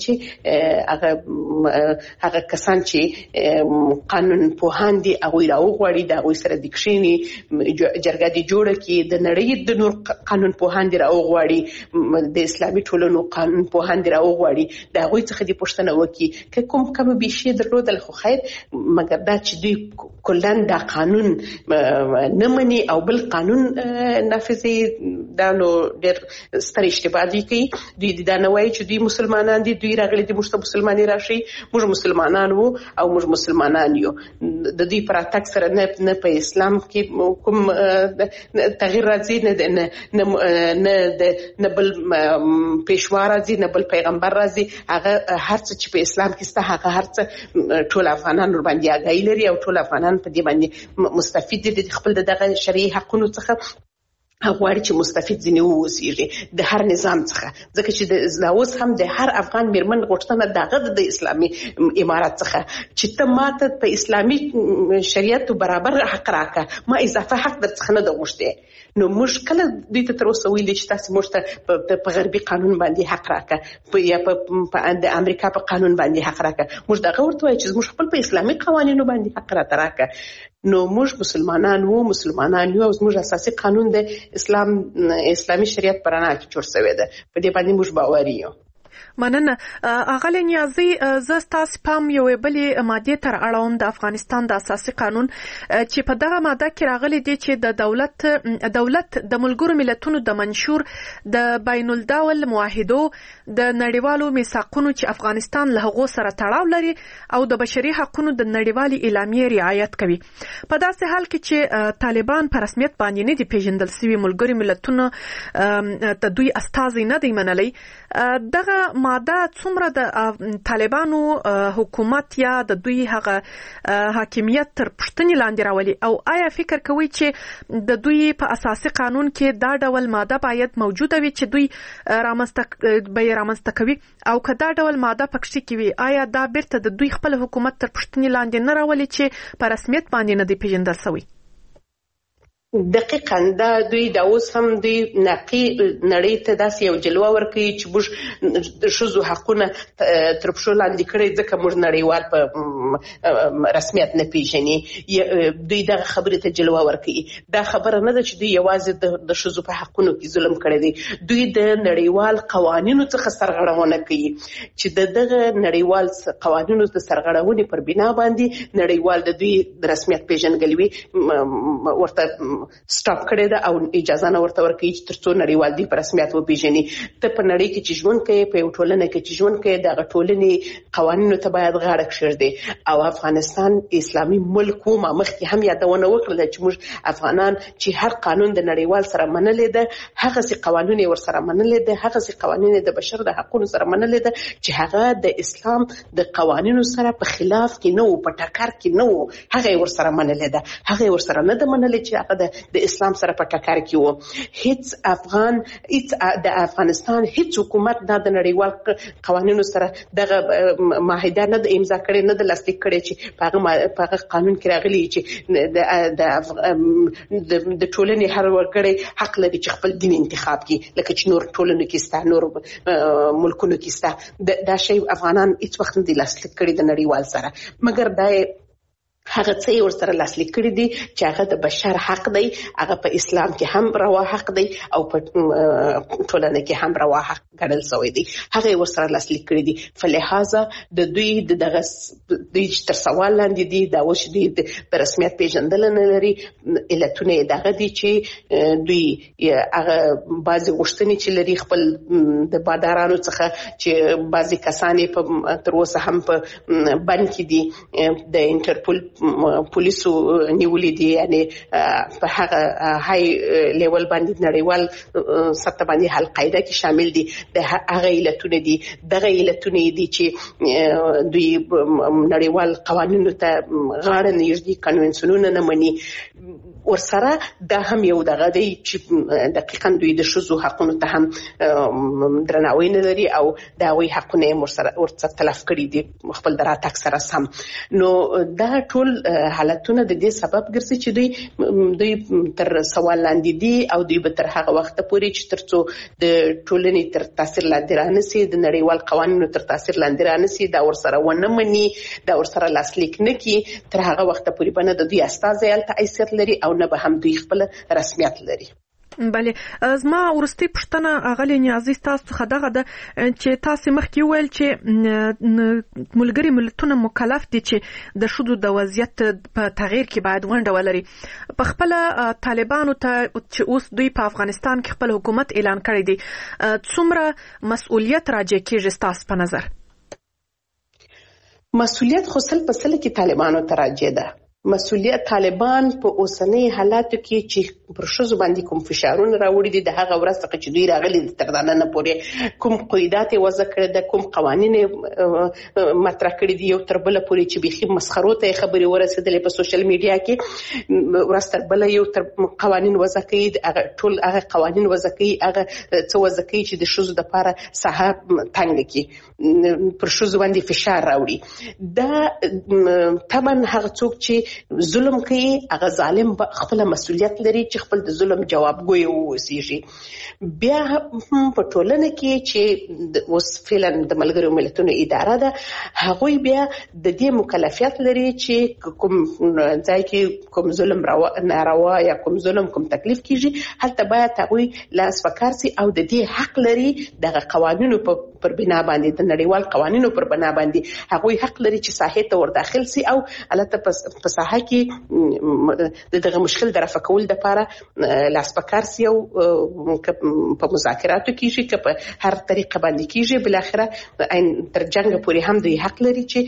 چې هغه کسان چې قانون پوهان دي هغوی راوغواړي، د هغوی سره د کښېني جرګه دې جوړه کړي، د نړۍ د نور قانون پوهان دې راوغواړي، د اسلامي ټولنو قانون پوهان دې راوغواړي، د هغوی څخه دې پوښتنه وکړي که کوم کمه بیشي درلودل خو خیر، مګر دا چې دوی کلن دا قانون نه مني او بل قانون نافذي، دا نو ډېر ستر اشتباه دوی کوي. دوی دا نه وایي چې دوی مسلمانان دي، دوی راغلي دي موږ ته مسلماني راشي، موږ مسلمانان وو او موږ مسلمانان یو. د دوی پر اتک سره نه په اسلام کې کوم تغییر راځي، نه بل پیشوا راځي، نه بل پیغمبر راځي. هغه هر څه چې په اسلام کې سته هغه هر څه ټول افغانان ور باندې آګاهي لري او ټول افغانان په دې باندې مستفید دي خپل دغه شرعي حقونو څخه. غواړي چې مستفید ځینې واوسېږي د هر نظام څخه، ځکه چې دا اوس هم د هر افغان میرمن غوښتنه دغه د اسلامي امارت څخه چې ته ماته په اسلامي شریعت برابر حق راکړه، ما اضافه حق در څخه نه ده غوښتې. نو موږ کله دوی ته تر اوسه ویلي چې تاسو موږ ته په غربي قانون باندې حق راکړه یا په د امریکا په قانون باندې حق راکړه، موږ دغه ورته وایو چې موږ خپل په اسلامي قوانینو باندې حق راته راکړه. نو موږ مسلمانان یو او زموږ اساسي قانون د اسلامي شریعت پر رڼا کې جوړ شوی ده، په دې باندې موږ باوري یو. مننه. اغلی نیازی، زه ستاسو پام یو بلې مادې تر اړوم د افغانستان د اساسي قانون چې په دغه ماده کې راغلي دي چې د دولت د ملګرو ملتونو د منشور د بین الدول معاهدو د نړیوالو میثاقونو چې افغانستان له هغو سره تړاو لري او د بشري حقوقو د نړیوالې اعلامیې رعایت کوي. په داسې حال کې چې طالبان په رسمیت باندې نه دي پیژندل شوي، ملګرو ملتونو ته دوی استازي نه دی منلی، دغه ماده څومره د طالبانو حکومت یا د دوی هغه حاکمیت تر پوښتنې لاندې راولي؟ او آیا فکر کوي چې د دوی په اساسي قانون کې دا ډول ماده باید موجوده وي چې دوی رامنځته کوي؟ او که دا ډول ماده پکښې کې وي، آیا دا بیرته د دوی خپل حکومت تر پوښتنې لاندې نه راولي چې په رسمیت باندې نه دی پیژندل شوی؟ دقیقاً دا دوی دا اوس هم دوی نقي نړۍ ته داسې یو جلوه ورکوي چې موږ د ښځو حقونه تر پښو لاندې کړی ځکه موږ نړیوال په رسمیت نه پیژني. دوی دغه خبرې ته جلوه ورکوي. دا خبره نه ده چې دوی یوازې د ښځو په حقونو کې ظلم کړی دی، دوی د نړیوال قوانینو څخه سرغړونه کوي چې د دغه نړیوال قوانینو د سرغړونې پر بنا باندې نړیوال د دوی د رسمیت پیژنګلوي ورته سټاپ کړی ده او اجازه نه ورته ورکوي چې تر څو نړیوال دی په رسمیت وپیژني. ته په نړۍ کې چې ژوند کوې، په یو ټولنه کې چې ژوند کوې، دغه ټولنې قوانینو ته باید غاړه کښېږدې. او افغانستان اسلامي ملک و، ما مخکې هم یادونه وکړله چې موږ افغانان چې هر قانون د نړیوال سره منلی ده، هغسې قوانین یې ورسره منلی ده، هغسې قوانین یې د بشر د حقونو سره منلی ده چې هغه د اسلام د قوانینو سره په خلاف کې نه و، په ټکر کې نه و، هغه یې ورسره منلی ده. هغه یې ورسره نه ده منلی چې هغه د اسلام سره په ټکر کې وو. هیڅ د افغانستان هیڅ حکومت نه د نړیوال قوانینو سره دغه معاهده نه د امضا کړې، نه د لاسلیک کړې چې په هغه قانون کې راغلي چې د ټولنې هر وګړی حق لري چې خپل دین انتخاب کړي، لکه چې نور ټولنو کې سته، نور ملکونو کې سته. دا شی افغانان هیڅ وخت نه دی لاسلیک کړی د نړیوال سره، مګر دا هغه څه یې ورسره لاسلیک کړي دي چې هغه د بشر حق دی، هغه په اسلام کې هم روا حق دی او په ټولنه کې هم روا حق ګڼل شوی دی، هغه یې ورسره لاسلیک کړي دي. فلهذا د دوی دغه دوی تر سوال لاندې دي، دا اوس دوی د رسمیت پیژندل نه لري. علتونه یې دغه دي چې دوی هغه بعضې غوښتنې چې لري خپل د بادارانو څخه، چې بعضې کسان یې تر اوسه هم په بند کې دي، د انټرپول پولیسو نیولې دي، یعنی په هغه های لیول باندې نړیوال سطح باندې القاعده کې شامل دي. د هغه علتونه دي، دغه علتونه دي چې دوی نړیوال قوانینو ته غاړه نه ږدي، کنونسیونونه نه مني. ورسره دا هم یو دغه دی چې دقیقاً دوی د ښځو حقونو ته هم درناوی نه لري او د هغوی حقونه یې ورڅخه تلف کړي دي خپل د راتګ سره سم. نو دا ټول حالتونه د دې سبب ګرځي چې دوی تر سوال لاندې دي او دوی به تر هغه وخته پورې چې تر څو د ټولنې تر تاثیر لاندې رانسي، د نړیوال قوانینو تر تاثیر لاندې رانسي، دا ورسره ونه مني، دا ورسره لاسلیک نه کړي، تر هغه وخته پورې به نه د دوی استازی هلته حیثیت لري او نه به هم دوی خپل رسمیت لري. بله، زما ورستي پښتنه اغلی نیازي تاسو څخه دغه ده چې تاسو مخکې ویل چې ملګری ملتونه مکلف دي چې د ښځو د وضعیت په تغییر کې باید ونډه ولري. په خپل طالبانو ته چې اوس دوی په افغانستان کې خپل حکومت اعلان کړی دی، څومره مسؤلیت راجع کېږي ستاسو په نظر؟ مسؤلیت خو سل په سل کې طالبانو ته راجع ده. مسؤلیت طالبان په اوسنۍ حالاتو کې چې پر ښځو باندې کوم فشارونه راوړي دي، د هغه ورځ څخه چې دوی راغلي تر ننه پورې کوم قیودات یې وضع کړي ده، کوم قوانین یې مطرح کړي دي، یو تر بله پورې چې بیخي مسخرو ته یې خبرې ورسېدلې په سوشل میډیا کې، ورځ تر بله یو تر قوانین وضع کوي، ټول هغه قوانین وضع کوي، هغه څه وضع کوي چې د ښځو دپاره ساحه تنګه کړي، پر ښځو باندې فشار راوړي. دا طبعا هغه څوک چې ظلم کوي هغه ظالم خپل مسؤلیت لري چې خپل د ظلم جوابګوی واوسیږي. بیا په ټولنه کې چې اوس فعلا د ملګرو ملتونو اداره ده، هغوی بیا د دې مکلفیت لري چې کوم ځای کې کوم ظلم ناروا یا کوم ظلم کوم تکلیف کیږي، هلته باید هغوی لاس پکار سي او د دې حق لري دغه قوانینو پر بنا باندې، د نړیوال قوانینو پر بنا باندې هغوی حق لري چې ساحې ته ور داخل سي او البته په ساحه کې دغه مشکل د رفع کول لپاره لاس پکار سي او په مذاکراتو کېږي که په هر طریقه باندې کېږي، بلاخره تر جنګ پورې هم دوی حق لري چې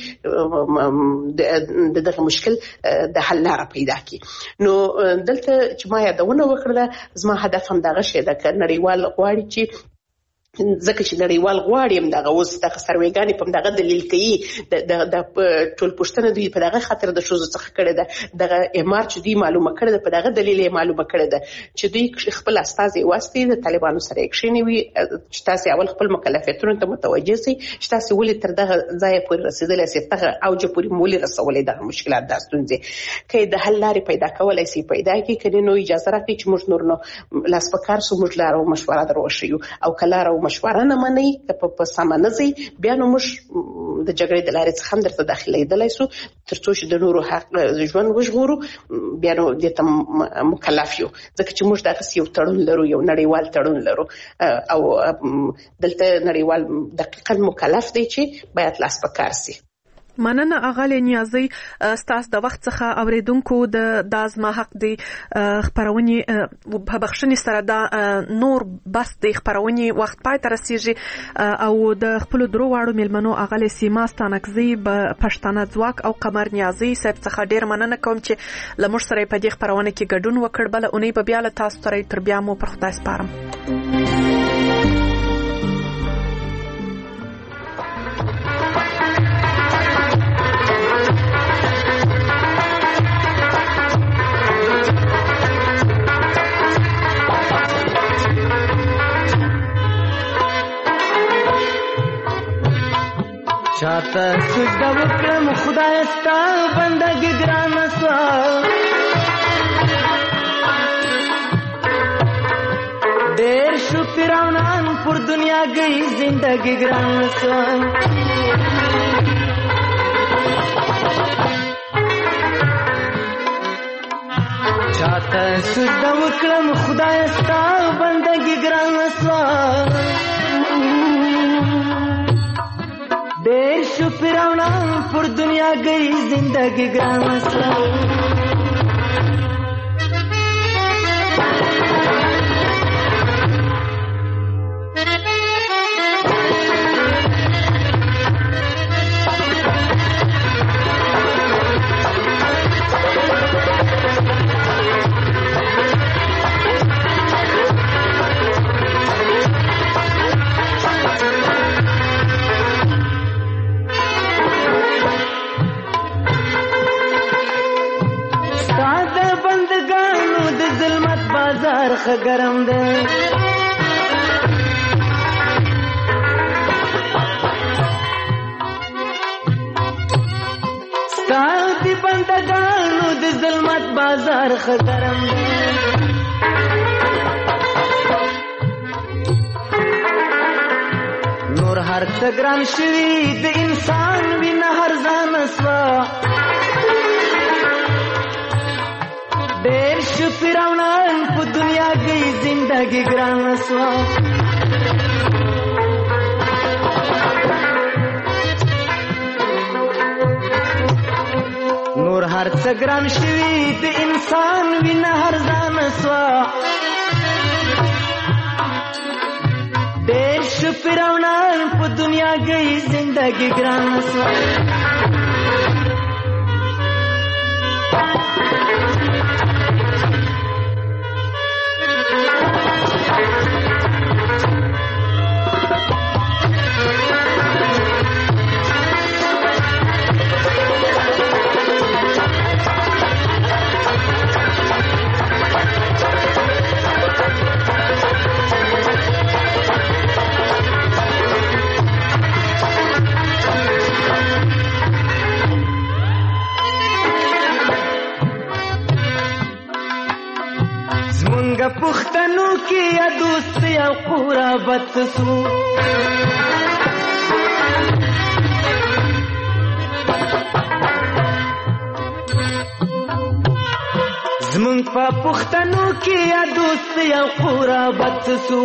دغه مشکل د حل لاره پیدا کړي. نو دلته چې ما یادونه وکړله، زما هدف هم دغه شی ده که نړیوال غواړي چې ځکه چې نړیوال غواړي هم دغه اوس دغه سروېګانې په دغه دلیل کوي د ټول پوښتنه دوی په دغه خاطر د ښځو څخه کړې ده، دغه امار چې دوی معلومه کړې ده په دغه دلیل یې معلومه کړې ده چې دوی خپل استازي واستي د طالبانو سره یې کښېنوي چې تاسې اول خپل مکلفیتونو ته متوجه سئ چې تاسې ولې تر دغه ځایه پورې رسېدلی سئ، دغه اوجه پورې مو ولې رسولی دغه مشکلات دا ستونزې. که یې د حل لارې پیدا کولی سئ پیدا کړي، که نه نو اجازه راکړئ چې موږ نور نو لاس په کار سو، موږ لاره او مشوره در وښیو او که لاره مشوره نه منئ که په سمه نه ځئ، بیا نو موږ د جګړې د لارې څخه هم درته داخلېدلی سو تر څو چې د نورو حق ژوند وژغورو، بیا نو دې ته مکلف یو، ځکه چې موږ دغسې یو تړون لرو، یو نړیوال تړون لرو او دلته نړیوال دقیقاً مکلف دی چې باید لاس په کار سي. مننه اغلی نیازي ستاسو د وخت څخه اوریدونکو د ازما حق دی خبرونې په بخښنې سره دا نور بس د خبرونې وخت پای ته رسیږي او د خپل درو واړو ملمنو اغلی سیما ستانکزي پښتانه ځواک او قمر نیازي صاحب څخه ډیر مننه کوم چې لمر سره په دې خبرونه کې ګډون وکړ. بل اونۍ په بیا له تاسو سره تر بیا مو پر خدای سپارم. چاته سجده وکړم خدای ستا بندګي ګرانه سوه، ډېر شو فرعونان پر دنیا گئی زندګي ګرانه سوه، چاته سجده وکړم خدای ستا بندګي ګرانه سوه، ډېر شو فرعونان پر دنیا گئی زندگی ګرانه سوه. بازار خګرم دی ستا دی بندگانو د ظلمت بازار خګرم دی نور هر څه ګران شوي د انسان وینه هر ځان سوا ډېر شو فرعونان په دنیا کې زندګي ګران سوا نور هر څه ګران شوي د انسان وینه هر ځان سوا ډېر شو فرعونان په دنیا کې زندګي ګران سوا پښتنو کې یا دوست یا قرابت سو زمونږ په پښتنو کې یا دوست یا قرابت سو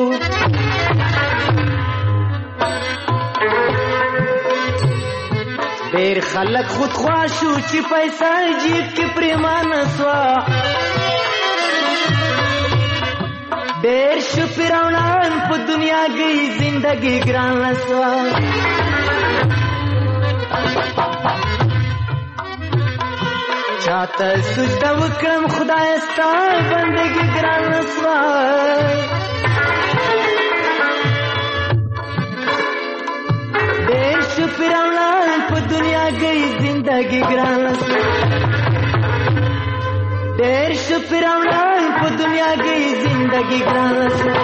ډېر خلک خودخوا شو چې پیسې جیب کې پریمانه سوا ډېر شو فرعونان په دنیا کې زندګي ګران سوا چاته سجده وکړم خدای ستا بندګي ګران سوا ډېر شو فرعونان په دنیا کې زندګي ګران سوا ډېر شو فرعونان په دنیا کې زندګي ګران سوا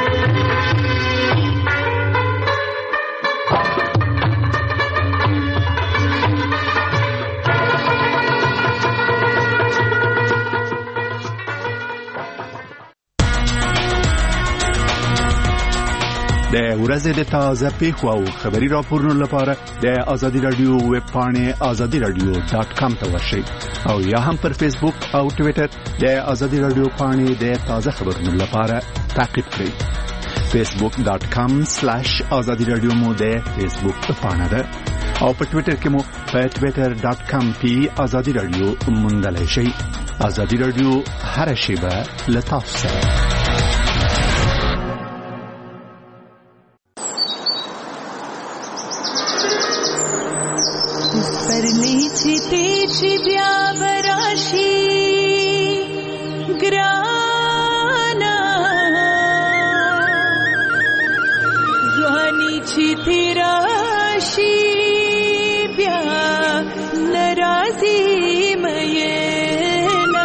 د ورځې د تازه پیښو او خبري راپورونو لپاره د آزادي رادیو ویب پاڼې azadiradio.com ته ورشئ او یا هم پر فیسبوک او ټوئیټر د آزادي رادیو پاڼې د تازه خبرونو لپاره تعقیب کړئ. facebook.com/azadiradio مو د فیسبوک پاڼه ده او په ټوئیټر کې مو په twitter.com/azadiradio موندلای شئ. آزادي رادیو هر شیبه له تاسو سره. چې بیا براشي ګرانا ځواني چې تیراشي بیا ناراضي مې نه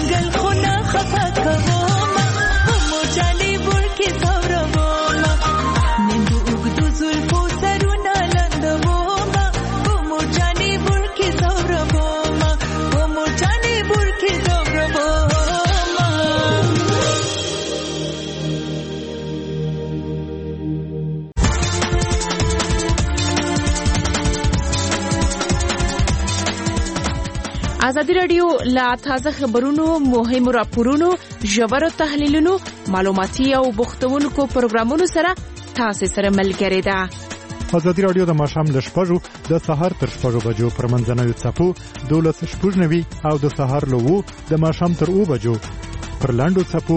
ځنګل خو نه خفه کومه مور جانې بوړکې ځورومه نن د اوږدو زلفو سرونه لنډومه مور جانې بوړکې ځورومه مور جانې بوړکې ځورومه. ازادي راډیو لا تازه خبرونو مهم راپورونو ژور تحلیلونو معلوماتي او بوختونکو پروګرامونو سره تاسو سره ملګری ده. ازادي راډیو د ماښام ل 6:00 د سهار تر 6:00 بجو پر منځنوي څپو 12:90 او د سهار له 2 د ماښام تر 2 بجو پر لاندو څپو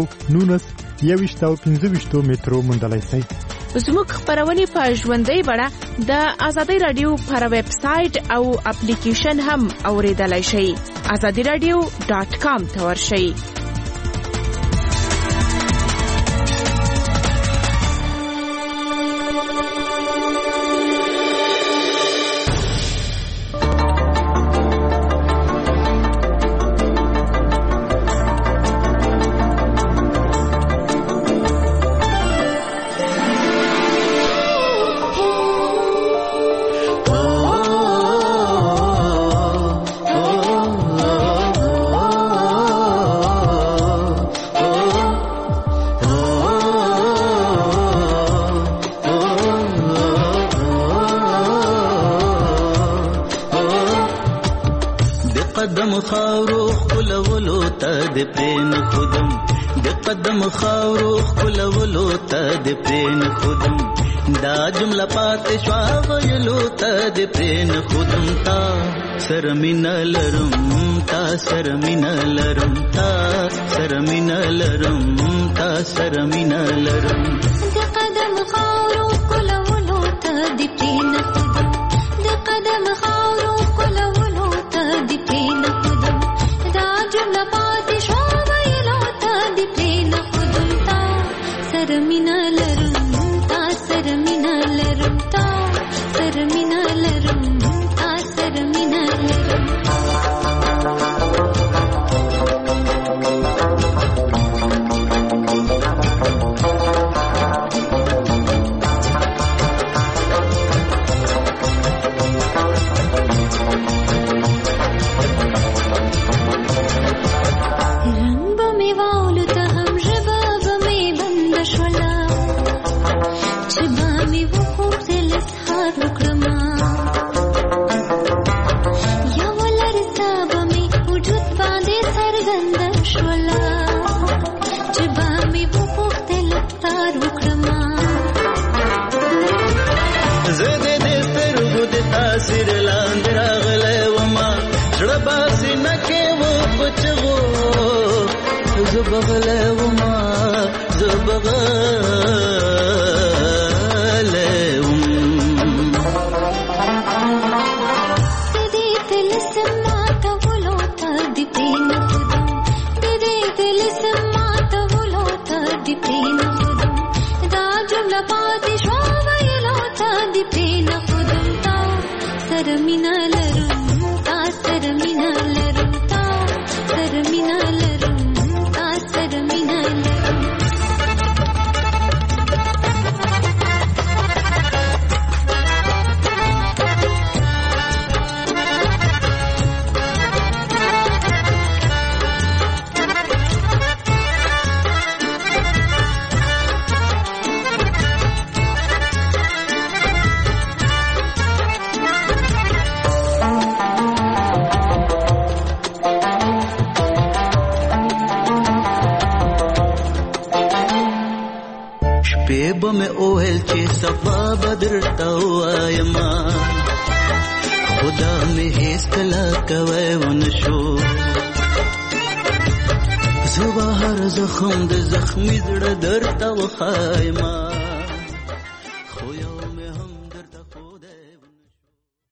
19:25 مترو مندلای شي. زموږ خبرونه په ژوندۍ بڼه د ازادي راډیو پر ویب سټ او اپلیکیشن هم اوریدلای شئ. azadiradio.com ته ورشئ. قدم خاورو خلولو ته د پرین خودم د قدم خاورو خلولو ته د پرین خودم دا جمله پات شوا ویلو ته د پرین خودم تا سرمین لرم تا سرمین لرم تا سرمین لرم تا سرمین لرم د قدم خاورو خلولو ته د پرین خودم د قدم خاورو خلولو ته د پرین خودم دا جمله پات شوا ویلو ته د پرین خودم تا سرمین لرم تا سرمین لرم تا سرمین لرم تا سرمین لرم में ओहल चे सफा बदरता आयमा खुदा में हेस कला कवे वनशो जुबा हर जख्म द जख्मी दर दरता व खायमा